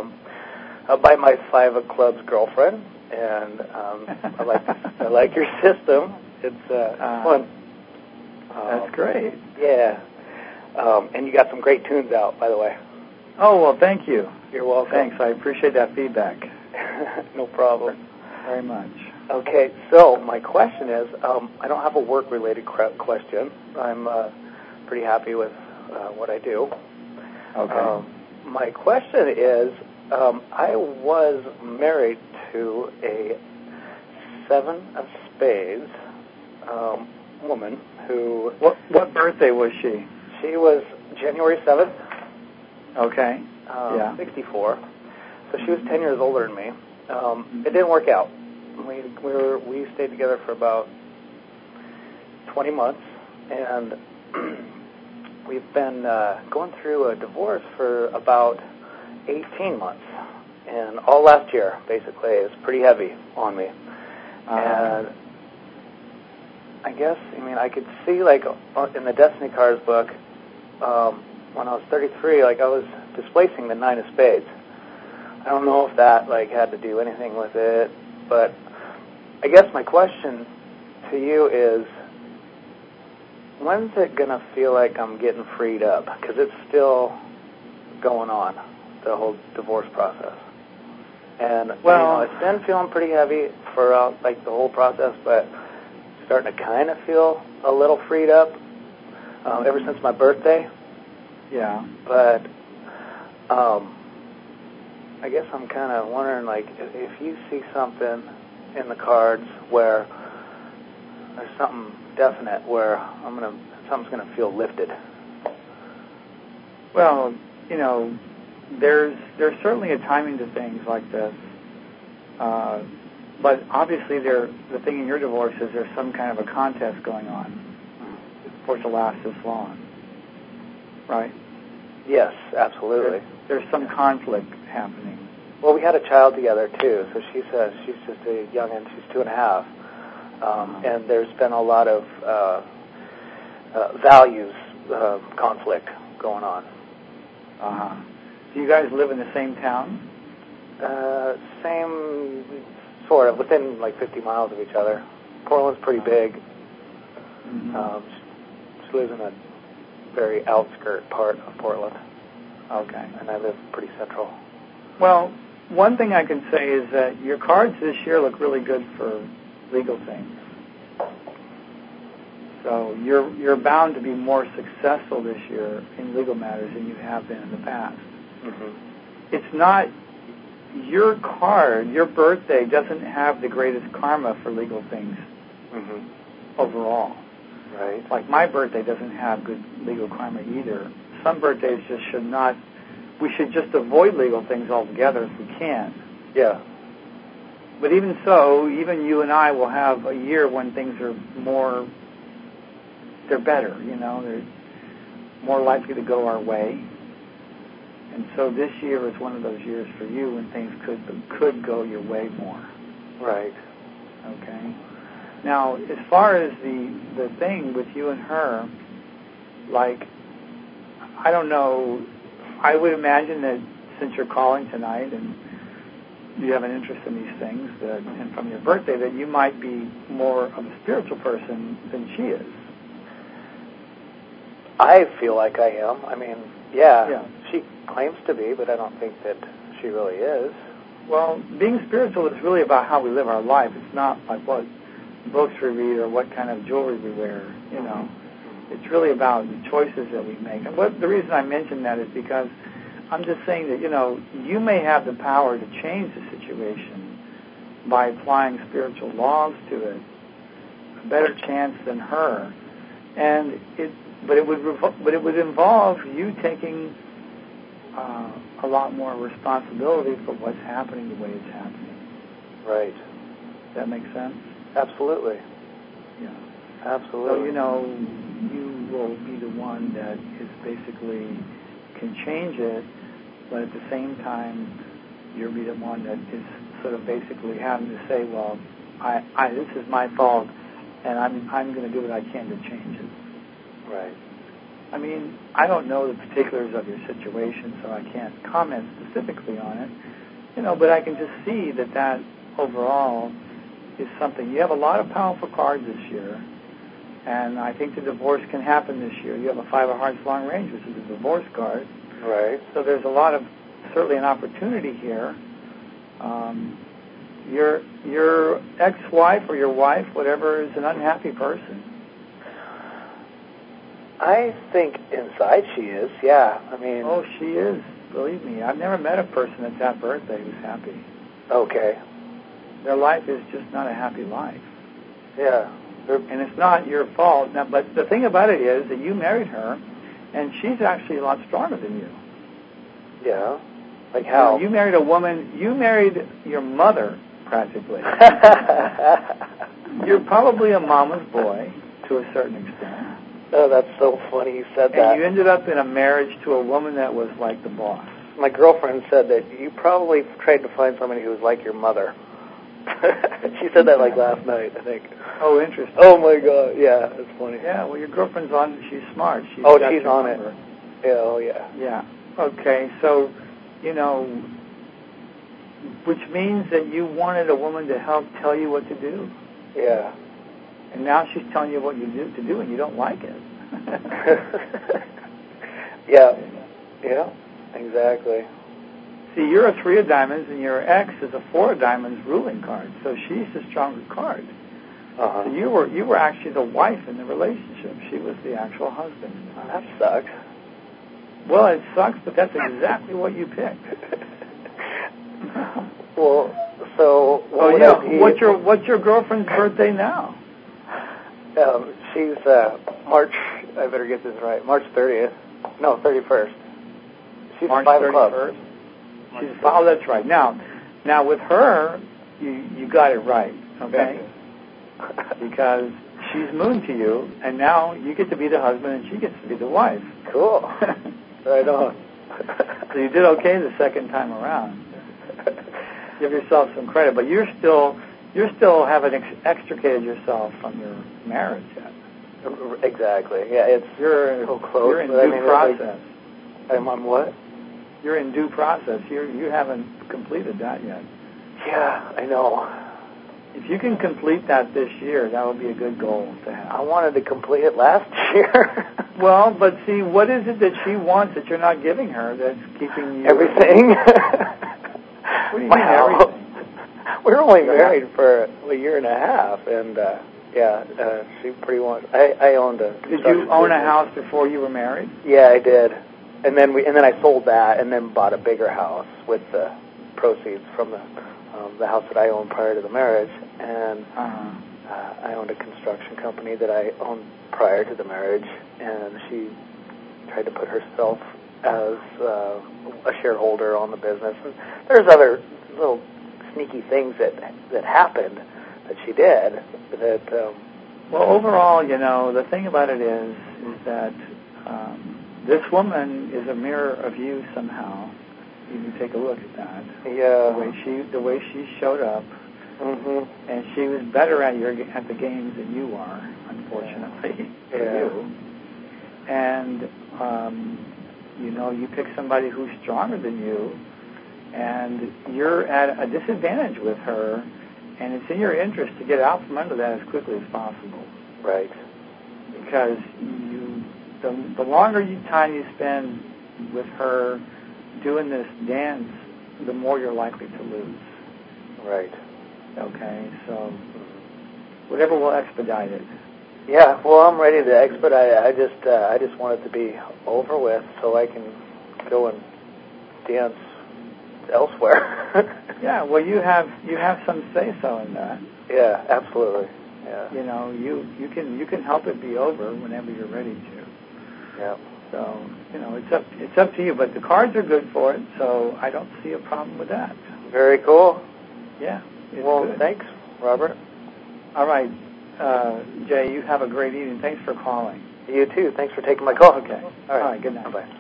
by my 5 of Clubs girlfriend, and I like your system. It's fun. That's great. Yeah. And you got some great tunes out, by the way. Oh, well, thank you. You're welcome. Thanks. I appreciate that feedback. No problem. Very much. Okay, so my question is, I don't have a work-related question. I'm pretty happy with what I do. Okay. My question is, I was married to a 7 of Spades woman who... What birthday was she? She was January 7th. Okay. 64. So she was 10 years older than me. It didn't work out. We stayed together for about 20 months, and we've been going through a divorce for about 18 months. And all last year, basically, is pretty heavy on me. And I guess, I could see, like, in the Destiny Cards book, when I was 33, like, I was displacing the 9 of Spades. I don't know if that, like, had to do anything with it, but I guess my question to you is, when's it going to feel like I'm getting freed up? Because it's still going on, the whole divorce process. And it's been feeling pretty heavy for the whole process, but starting to kind of feel a little freed up ever since my birthday. Yeah. But I guess I'm kind of wondering, if you see something in the cards where there's something definite where something's gonna feel lifted. Well, there's certainly a timing to things like this, but obviously the thing in your divorce is there's some kind of a contest going on for it to last this long, right? Yes, absolutely. There's some conflict happening. Well, we had a child together too, so she's just a youngin', she's 2.5, and there's been a lot of values conflict going on. Do you guys live in the same town? Same, sort of, within 50 miles of each other. Portland's pretty big. She lives in a very outskirt part of Portland. Okay. And I live pretty central. Well, one thing I can say is that your cards this year look really good for legal things. So you're bound to be more successful this year in legal matters than you have been in the past. It's not your card, your birthday doesn't have the greatest karma for legal things overall. Right. Like my birthday doesn't have good legal karma either. Some birthdays just should not. We should just avoid legal things altogether if we can. Yeah. But even so, even you and I will have a year when things are more, they're better, they're more likely to go our way. And so this year is one of those years for you when things could go your way more. Right. Okay. Now, as far as the thing with you and her, I don't know, I would imagine that since you're calling tonight and you have an interest in these things, and from your birthday, that you might be more of a spiritual person than she is. I feel like I am. I mean, yeah, she claims to be, but I don't think that she really is. Well, being spiritual is really about how we live our life. It's not like what books we read or what kind of jewelry we wear, It's really about the choices that we make. And the reason I mention that is because I'm just saying that, you may have the power to change the situation by applying spiritual laws to it, a better chance than her. And but it would involve you taking a lot more responsibility for what's happening the way it's happening. Right. Does that make sense? Absolutely. Yeah. Absolutely. So, you will be the one that is basically can change it, but at the same time, you'll be the one that is sort of basically having to say, well, this is my fault, and I'm going to do what I can to change it. Right. I mean, I don't know the particulars of your situation, so I can't comment specifically on it, but I can just see that overall is something. You have a lot of powerful cards this year, and I think the divorce can happen this year. You have a 5 of Hearts long range, which is a divorce card. Right. So there's certainly an opportunity here. Your ex-wife or your wife, whatever, is an unhappy person. I think inside she is, yeah. I mean... Oh, she is. Believe me. I've never met a person that's at birthday who's happy. Okay. Their life is just not a happy life. Yeah. And it's not your fault. Now, but the thing about it is that you married her, and she's actually a lot stronger than you. Yeah. Like how? You married a woman, you married your mother, practically. You're probably a mama's boy, to a certain extent. Oh, that's so funny you said that. And you ended up in a marriage to a woman that was like the boss. My girlfriend said that you probably tried to find somebody who was like your mother. She said that last night, I think. Oh, interesting. Oh, my God. Yeah, that's funny. Yeah, well, your girlfriend's on, she's smart. She's on it. Yeah, oh, yeah. Yeah. Okay, so, which means that you wanted a woman to help tell you what to do. Yeah. And now she's telling you what you do to do, and you don't like it. Yeah, exactly. See, you're a 3 of diamonds, and your ex is a 4 of diamonds ruling card, so she's the stronger card. Uh-huh. So you were actually the wife in the relationship. She was the actual husband. Oh, that sucks. Well, it sucks, but that's exactly what you picked. Well, so what's your girlfriend's birthday now? She's March. I better get this right. March 30th. No, 31st. She's March 5 31st. Oh, that's right. Now with her, you got it right. Okay. Because she's moon to you, and now you get to be the husband, and she gets to be the wife. Cool. Right on. So you did okay the second time around. Give yourself some credit, but you still haven't extricated yourself from your marriage yet. Exactly. Yeah, you're so close. You're in due process. I'm on what? You're in due process. You haven't completed that yet. Yeah, I know. If you can complete that this year, that would be a good goal to have. I wanted to complete it last year. Well, but see, what is it that she wants that you're not giving her that's keeping you... Everything. What do you mean everything? We were only married for a year and a half, and she pretty much... I owned a... Did you own a house before you were married? Yeah, I did. And then I sold that, and then bought a bigger house with the proceeds from the house that I owned prior to the marriage, and I owned a construction company that I owned prior to the marriage, and she tried to put herself as a shareholder on the business. And there's other little sneaky things that happened that she did that... Well, overall, the thing about it is that this woman is a mirror of you somehow. You can take a look at that. Yeah. The way she showed up, and she was better at the games than you are, unfortunately, for you. And you pick somebody who's stronger than you, and you're at a disadvantage with her, and it's in your interest to get out from under that as quickly as possible. Right. Because the longer time you spend with her doing this dance, the more you're likely to lose. Right. Okay, so whatever will expedite it. Yeah, well, I'm ready to expedite it. I just want it to be over with so I can go and dance elsewhere. Yeah, well, you have some say so in that. Yeah, absolutely. Yeah. You can help it be over whenever you're ready to. Yeah. So, it's up to you, but the cards are good for it, so I don't see a problem with that. Very cool. Yeah. Well, good. Thanks, Robert. All right. Jay, you have a great evening. Thanks for calling. You too. Thanks for taking my call. Okay. All right. Good night. Bye-bye.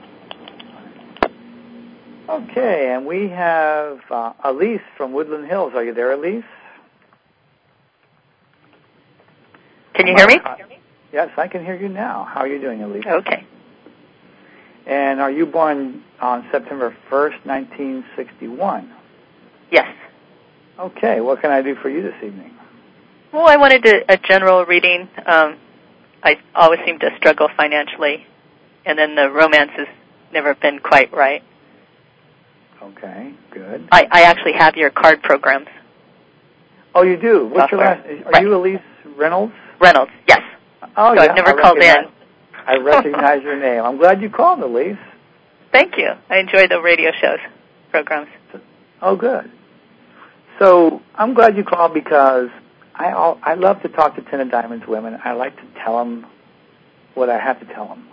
Okay, and we have Elise from Woodland Hills. Are you there, Elise? Can you hear me? Yes, I can hear you now. How are you doing, Elise? Okay. And are you born on September 1st, 1961? Yes. Okay, what can I do for you this evening? Well, I wanted a general reading. I always seem to struggle financially, and then the romance has never been quite right. Okay, good. I actually have your card programs. Oh, you do? What's your last? Are you Elise Reynolds? Reynolds, yes. Oh, so yeah. I've never called in. I recognize your name. I'm glad you called, Elise. Thank you. I enjoy the radio shows, programs. Oh, good. So I'm glad you called because I love to talk to Ten of Diamonds women. I like to tell them what I have to tell them.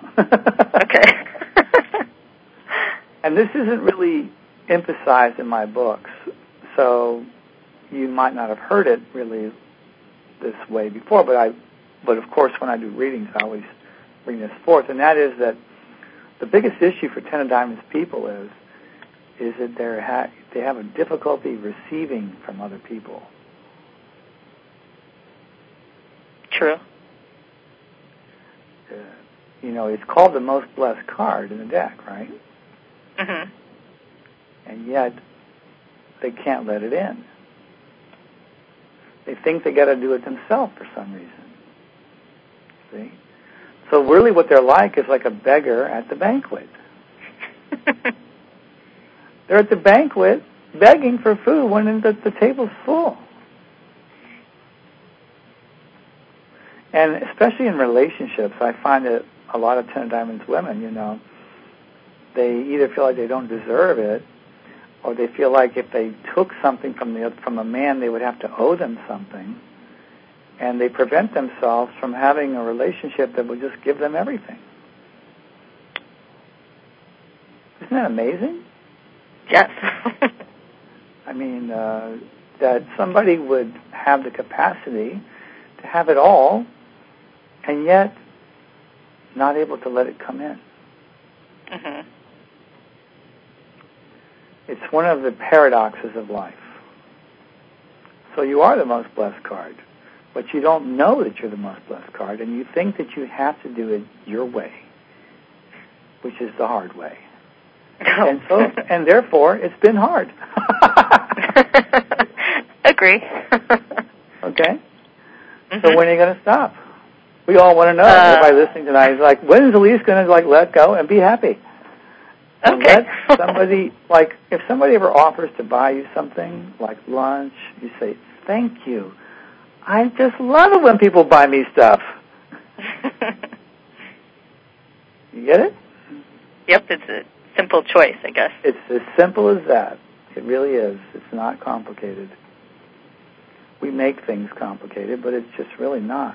Okay. And this isn't really emphasized in my books, so you might not have heard it really this way before, but of course when I do readings I always bring this forth, and that is that the biggest issue for Ten of Diamonds people is that they have a difficulty receiving from other people. True. It's called the most blessed card in the deck, right? Mm-hmm. And yet they can't let it in. They think they got to do it themselves for some reason. See? So really what they're like is like a beggar at the banquet. They're at the banquet begging for food when the table's full. And especially in relationships, I find that a lot of Ten of Diamonds women, they either feel like they don't deserve it, or they feel like if they took something from a man, they would have to owe them something, and they prevent themselves from having a relationship that would just give them everything. Isn't that amazing? Yes. I mean, that somebody would have the capacity to have it all, and yet not able to let it come in. Mm-hmm. It's one of the paradoxes of life. So you are the most blessed card, but you don't know that you're the most blessed card, and you think that you have to do it your way, which is the hard way. And therefore, it's been hard. Agree. Okay? Mm-hmm. So when are you going to stop? We all want to know. Everybody listening tonight is like, when is Elise going to let go and be happy? And okay. Let somebody, if somebody ever offers to buy you something, like lunch, you say, thank you. I just love it when people buy me stuff. You get it? Yep, it's a simple choice, I guess. It's as simple as that. It really is. It's not complicated. We make things complicated, but it's just really not.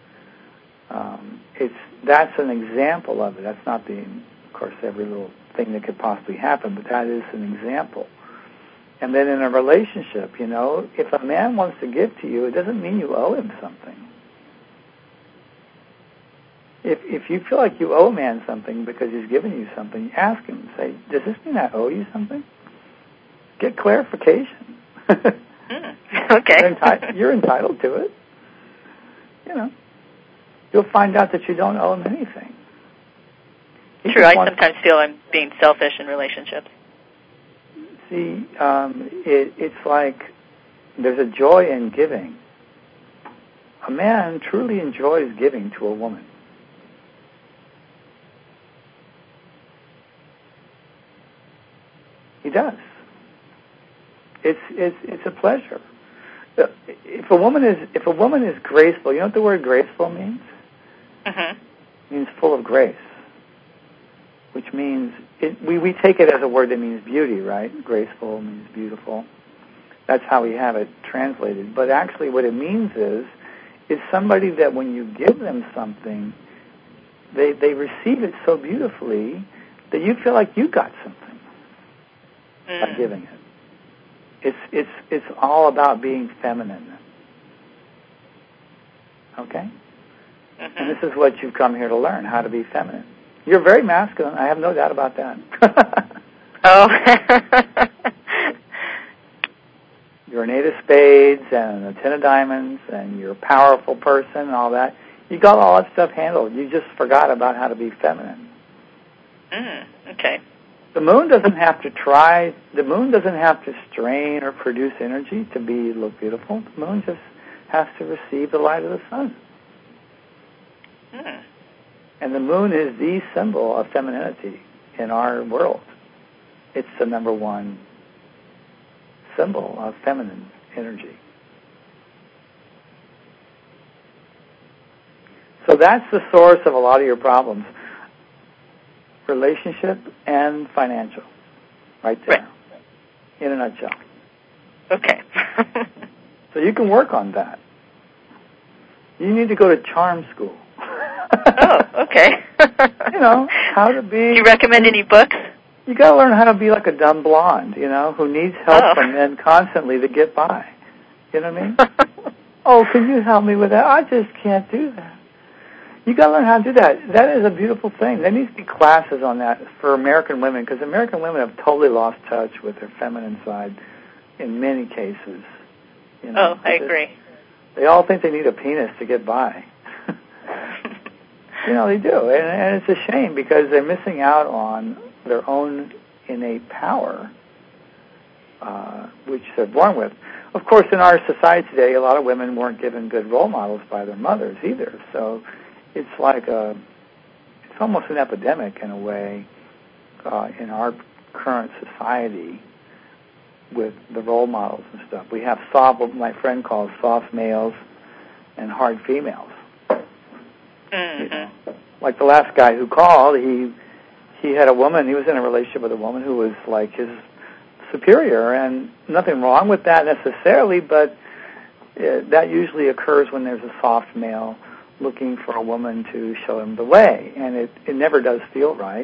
That's an example of it. That's not of course, every little thing that could possibly happen, but that is an example. And then in a relationship, if a man wants to give to you, it doesn't mean you owe him something. If you feel like you owe a man something because he's given you something, ask him. Say, does this mean I owe you something? Get clarification. Okay. You're entitled to it. You'll find out that you don't owe him anything. True, I sometimes feel I'm being selfish in relationships. See, it's like there's a joy in giving. A man truly enjoys giving to a woman. He does. It's a pleasure. If a woman is graceful, you know what the word graceful means? Mm-hmm. It means full of grace, which means we take it as a word that means beauty, right? Graceful means beautiful. That's how we have it translated. But actually, what it means is somebody that when you give them something, they receive it so beautifully that you feel like you got something by giving it. It's all about being feminine. Okay? Mm-hmm. And this is what you've come here to learn, how to be feminine. You're very masculine. I have no doubt about that. Oh. You're an 8 of spades and a 10 of diamonds, and you're a powerful person and all that. You got all that stuff handled. You just forgot about how to be feminine. Okay. The moon doesn't have to try. The moon doesn't have to strain or produce energy to look beautiful. The moon just has to receive the light of the sun. And the moon is the symbol of femininity in our world. It's the number one symbol of feminine energy. So that's the source of a lot of your problems. Relationship and financial. Right there. Right. In a nutshell. Okay. So you can work on that. You need to go to charm school. Oh, okay. How to be... Do you recommend any books? You got to learn how to be like a dumb blonde, who needs help from men constantly to get by. You know what I mean? Oh, can you help me with that? I just can't do that. You got to learn how to do that. That is a beautiful thing. There needs to be classes on that for American women, because American women have totally lost touch with their feminine side in many cases. I agree. They all think they need a penis to get by. They do. And it's a shame, because they're missing out on their own innate power, which they're born with. Of course, in our society today, a lot of women weren't given good role models by their mothers either. So it's like it's almost an epidemic in a way in our current society with the role models and stuff. We have what my friend calls soft males and hard females. Mm-hmm. You know, like the last guy who called, he had a woman, he was in a relationship with a woman who was like his superior, and nothing wrong with that necessarily, but that usually occurs when there's a soft male looking for a woman to show him the way, and it never does feel right.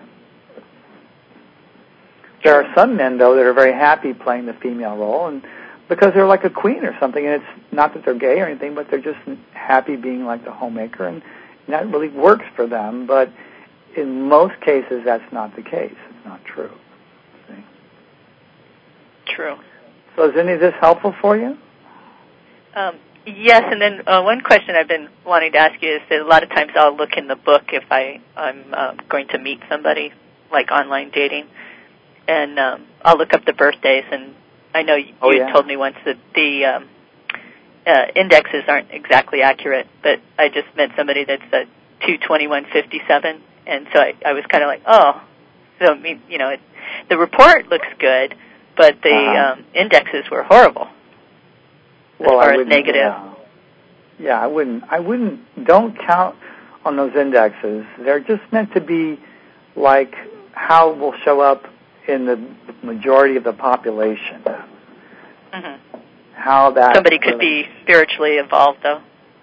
There are some men, though, that are very happy playing the female role, and because they're like a queen or something, and it's not that they're gay or anything, but they're just happy being like the homemaker, and that really works for them, but in most cases that's not the case. It's not true. See? True. So is any of this helpful for you? Yes, and then one question I've been wanting to ask you is that a lot of times I'll look in the book if I'm going to meet somebody, like online dating, and I'll look up the birthdays, and I know you told me once that the indexes aren't exactly accurate, but I just met somebody that's 2/21/57, and so I was kind of like, oh, so the report looks good, but the indexes were horrible. As far as negative. Yeah, I wouldn't. Don't count on those indexes. They're just meant to be like how it will show up in the majority of the population. Mm-hmm. How that somebody could be spiritually evolved, though.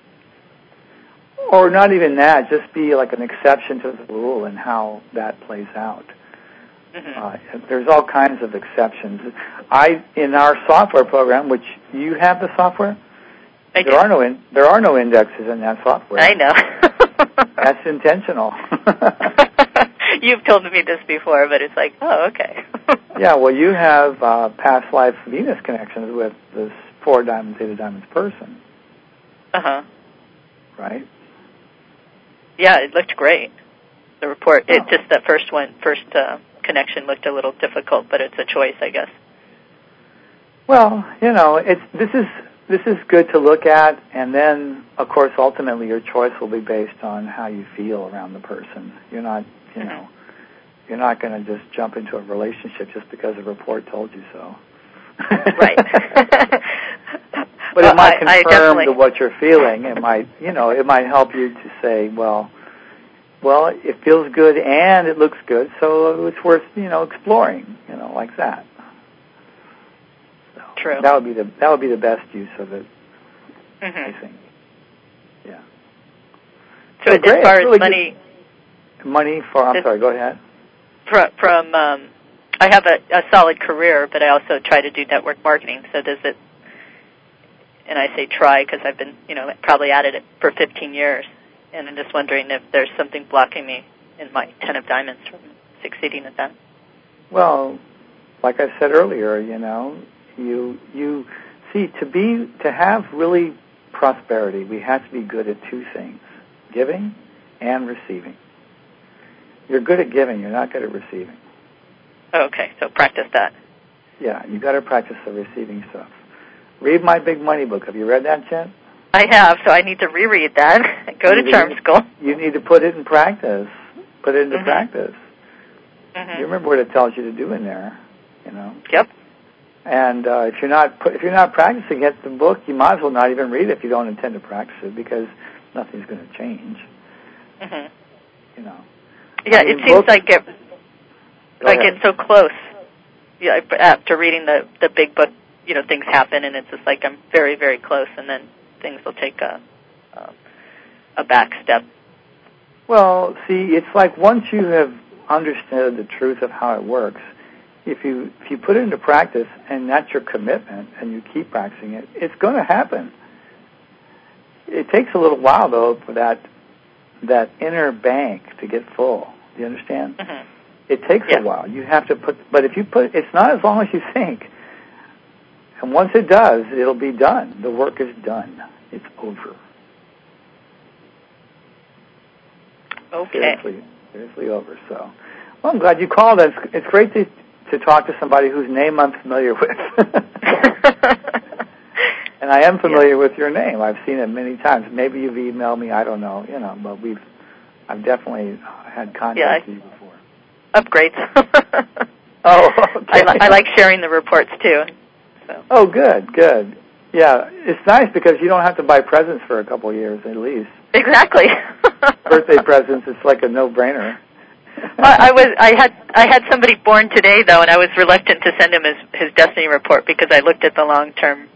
Or not even that. Just be like an exception to the rule and how that plays out. Mm-hmm. There's all kinds of exceptions. In our software program, which you have the software, there are no indexes in that software. I know. That's intentional. You've told me this before, but it's like, oh, okay. Yeah, well, you have past life Venus connections with this 4 diamonds, 8 of diamonds person. Uh-huh. Right? Yeah, it looked great. The report, it just the first connection looked a little difficult, but it's a choice, I guess. Well, this is good to look at, and then, of course, ultimately your choice will be based on how you feel around the person. You're not, you're not going to just jump into a relationship just because a report told you so. Right. But it might confirm to what you're feeling. It might, it might help you to say, well, it feels good and it looks good, so it's worth, exploring, like that. So true. That would be the best use of it, I think. Yeah. So as far as money... sorry, go ahead. From I have a solid career, but I also try to do network marketing, so does it... And I say try because I've been, probably at it for 15 years. And I'm just wondering if there's something blocking me in my 10 of diamonds from succeeding at that. Well, like I said earlier, you see, to have really prosperity, we have to be good at 2 things: giving and receiving. You're good at giving, you're not good at receiving. Okay, so practice that. Yeah, you got to practice the receiving stuff. Read my Big Money book. Have you read that, Jen? I have, so I need to reread that. Go to charm school. You need to put it in practice. Put it into mm-hmm. practice. Mm-hmm. You remember what it tells you to do in there, Yep. And if you're not practicing it, the book, you might as well not even read it if you don't intend to practice it, because nothing's going to change. Mm-hmm. Yeah, it seems like I get so close. Yeah, after reading the big book, things happen, and it's just like I'm very, very close, and then things will take a back step. Well, see, it's like once you have understood the truth of how it works, if you put it into practice and that's your commitment and you keep practicing it, it's going to happen. It takes a little while, though, for that inner bank to get full. Do you understand? Mm-hmm. It takes a while. You have to but if you it's not as long as you think. And once it does, it'll be done. The work is done. It's over. Okay. Seriously over. So, well, I'm glad you called. It's great to talk to somebody whose name I'm familiar with. And I am familiar with your name. I've seen it many times. Maybe you've emailed me. I don't know. But we've I've definitely had contact with you before. Upgrades. Oh, okay. I like sharing the reports too. So. Oh, good. Yeah, it's nice because you don't have to buy presents for a couple of years at least. Exactly. Birthday presents, it's like a no-brainer. I had somebody born today though, and I was reluctant to send him his destiny report because I looked at the long-term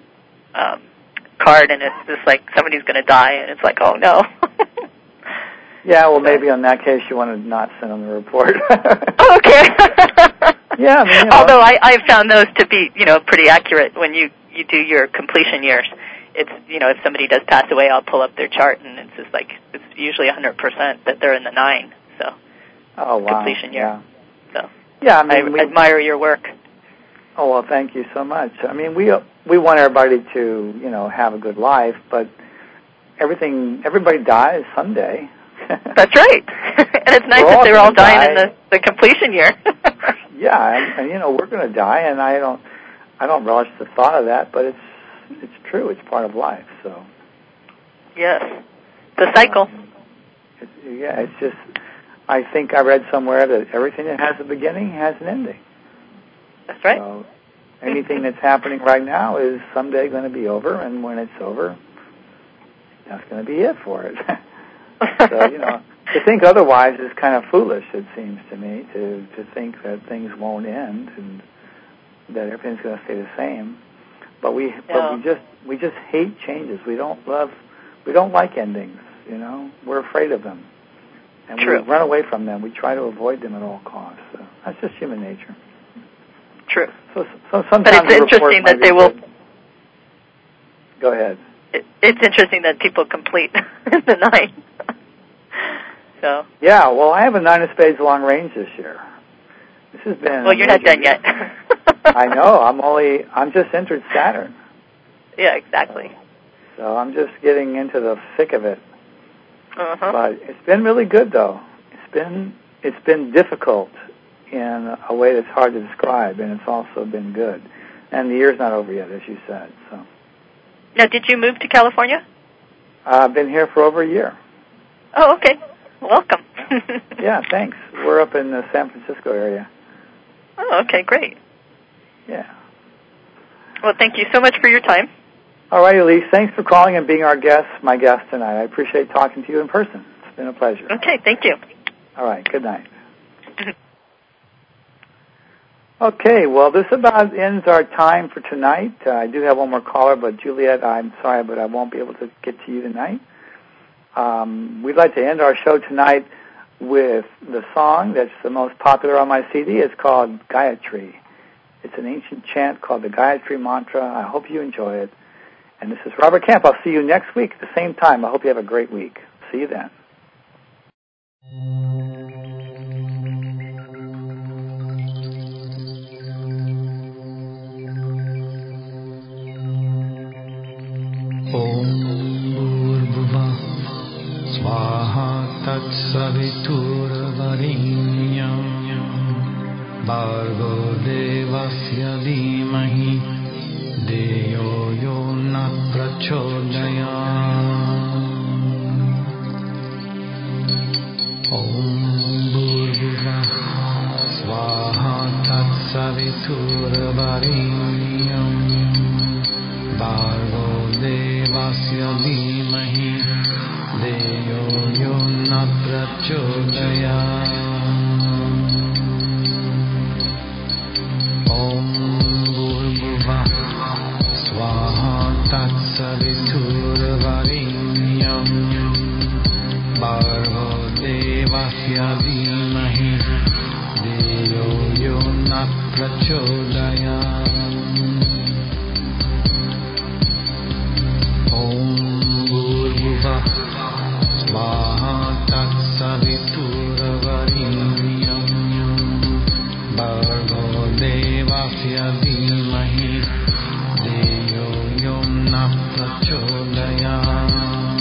card, and it's just like somebody's going to die, and it's like, oh no. Yeah, well, maybe in that case you want to not send them the report. Okay. Yeah, I mean, although I found those to be, pretty accurate when you do your completion years. It's, if somebody does pass away, I'll pull up their chart, and it's just like, it's usually 100% that they're in the 9, so. Oh, wow. Completion year. Yeah. So. Yeah, I mean, I admire your work. Oh, well, thank you so much. I mean, we want everybody to, have a good life, but everybody dies someday. That's right. And it's nice that they're all dying in the completion year. Yeah, and we're going to die, and I don't relish the thought of that, but it's true. It's part of life. So. Yes, the cycle. It's just. I think I read somewhere that everything that has a beginning has an ending. That's right. So anything that's happening right now is someday going to be over, and when it's over, that's going to be it for it. So, to think otherwise is kind of foolish, it seems to me, to think that things won't end and that everything's going to stay the same. But we just hate changes. We don't like endings, We're afraid of them. And True. We run away from them. We try to avoid them at all costs. So that's just human nature. True. So sometimes but it's interesting that they will. Go ahead. It's interesting that people complete the 9. So. Yeah. Well, I have a 9 of spades long range this year. This has been. Well, you're not done yet. I know. I'm just entered Saturn. Yeah. Exactly. So I'm just getting into the thick of it. Uh-huh. But it's been really good, though. It's been difficult in a way that's hard to describe, and it's also been good. And the year's not over yet, as you said. So. Now, did you move to California? I've been here for over a year. Oh, okay. Welcome. Yeah, thanks. We're up in the San Francisco area. Oh, okay, great. Yeah. Well, thank you so much for your time. All right, Elise, thanks for calling and being my guest tonight. I appreciate talking to you in person. It's been a pleasure. Okay, thank you. All right, good night. Okay, well, this about ends our time for tonight. I do have one more caller, but Juliet, I'm sorry, but I won't be able to get to you tonight. We'd like to end our show tonight with the song that's the most popular on my CD. It's called Gayatri. It's an ancient chant called the Gayatri Mantra. I hope you enjoy it. And this is Robert Camp. I'll see you next week at the same time. I hope you have a great week. See you then. Saviturvarenyam Bhargo Devasya Dhimahi Deyo Yo Na Prachodayam Om Bhurvuvah Swaha Tat Saviturvarenyam Bhargo Devasya Dhimahi Deyo Yo Na Prachodayam Om Bhurvuvah Swaha Tat Saviturvarenyam Bhargo Devasya Dhimahi Deyo Yo Na Prachodayam Om Bhurvuvah Swaha Tat Saviturvarenyam Bhargo Devasya Dhimahi Deyo Yo Na Prachodayam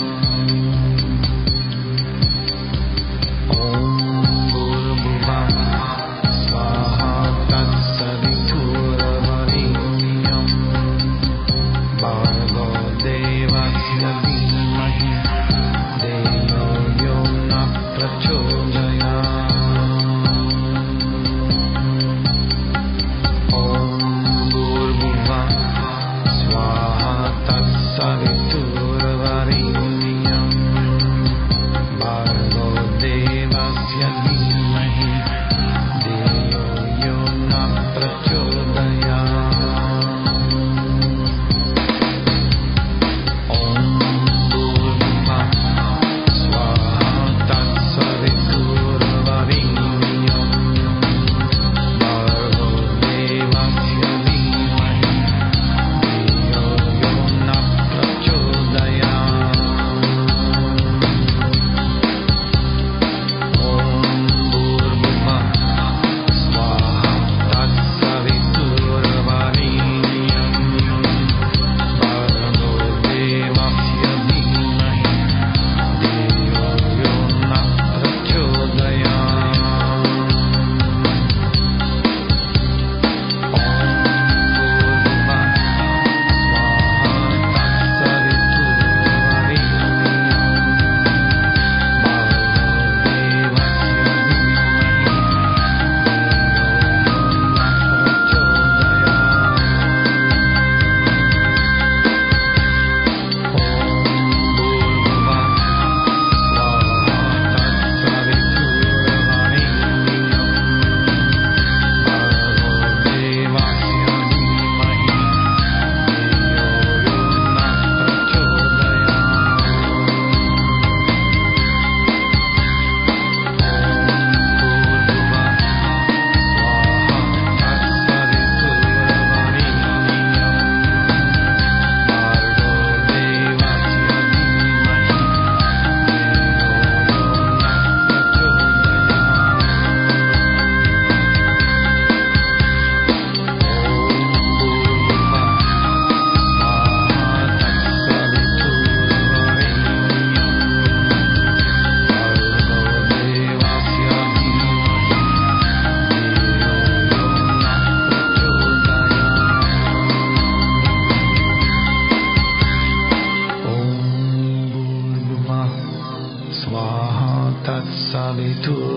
Om Bhurvuvah Swaha Tat Saviturvarenyam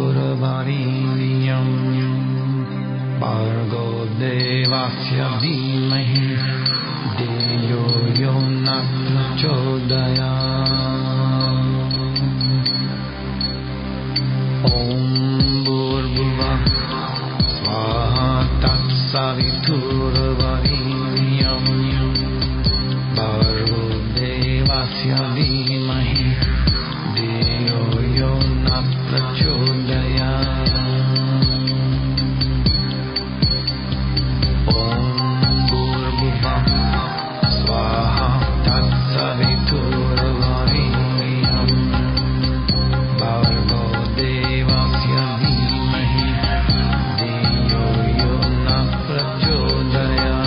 Viturvariniyam Bhargo Devasya Dhimahi Deyo Yona Prachodayam Om Bhurvuvah Swaha Tatsaviturvariniyam Bhargo Devasya Dhimahi Deyo Yona Prachodayam Om Bhurvuvah Swaha Tatsaviturvariniyam Bhargo Devasya Dhimahi Deyo Yona Prachodayam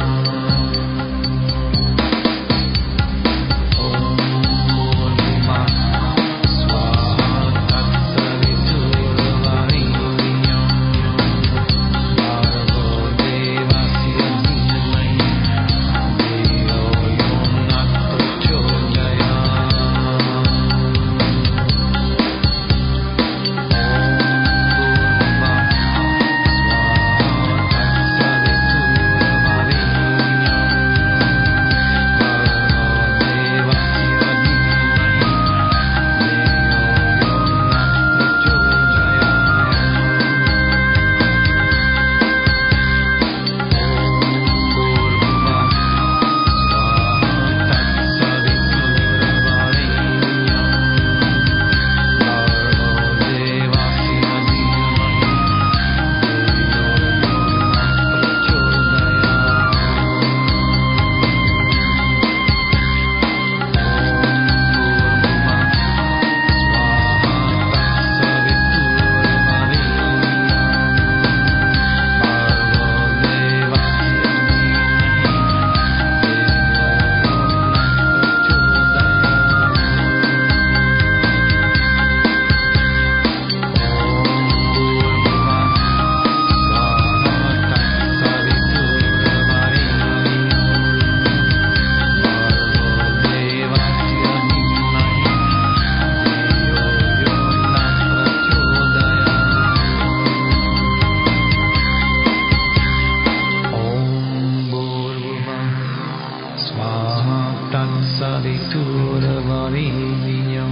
Saviturvariniyam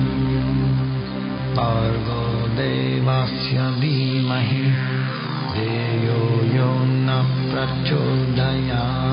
Bhargo Devasya Dhimahi Deyo Yona Prachodayam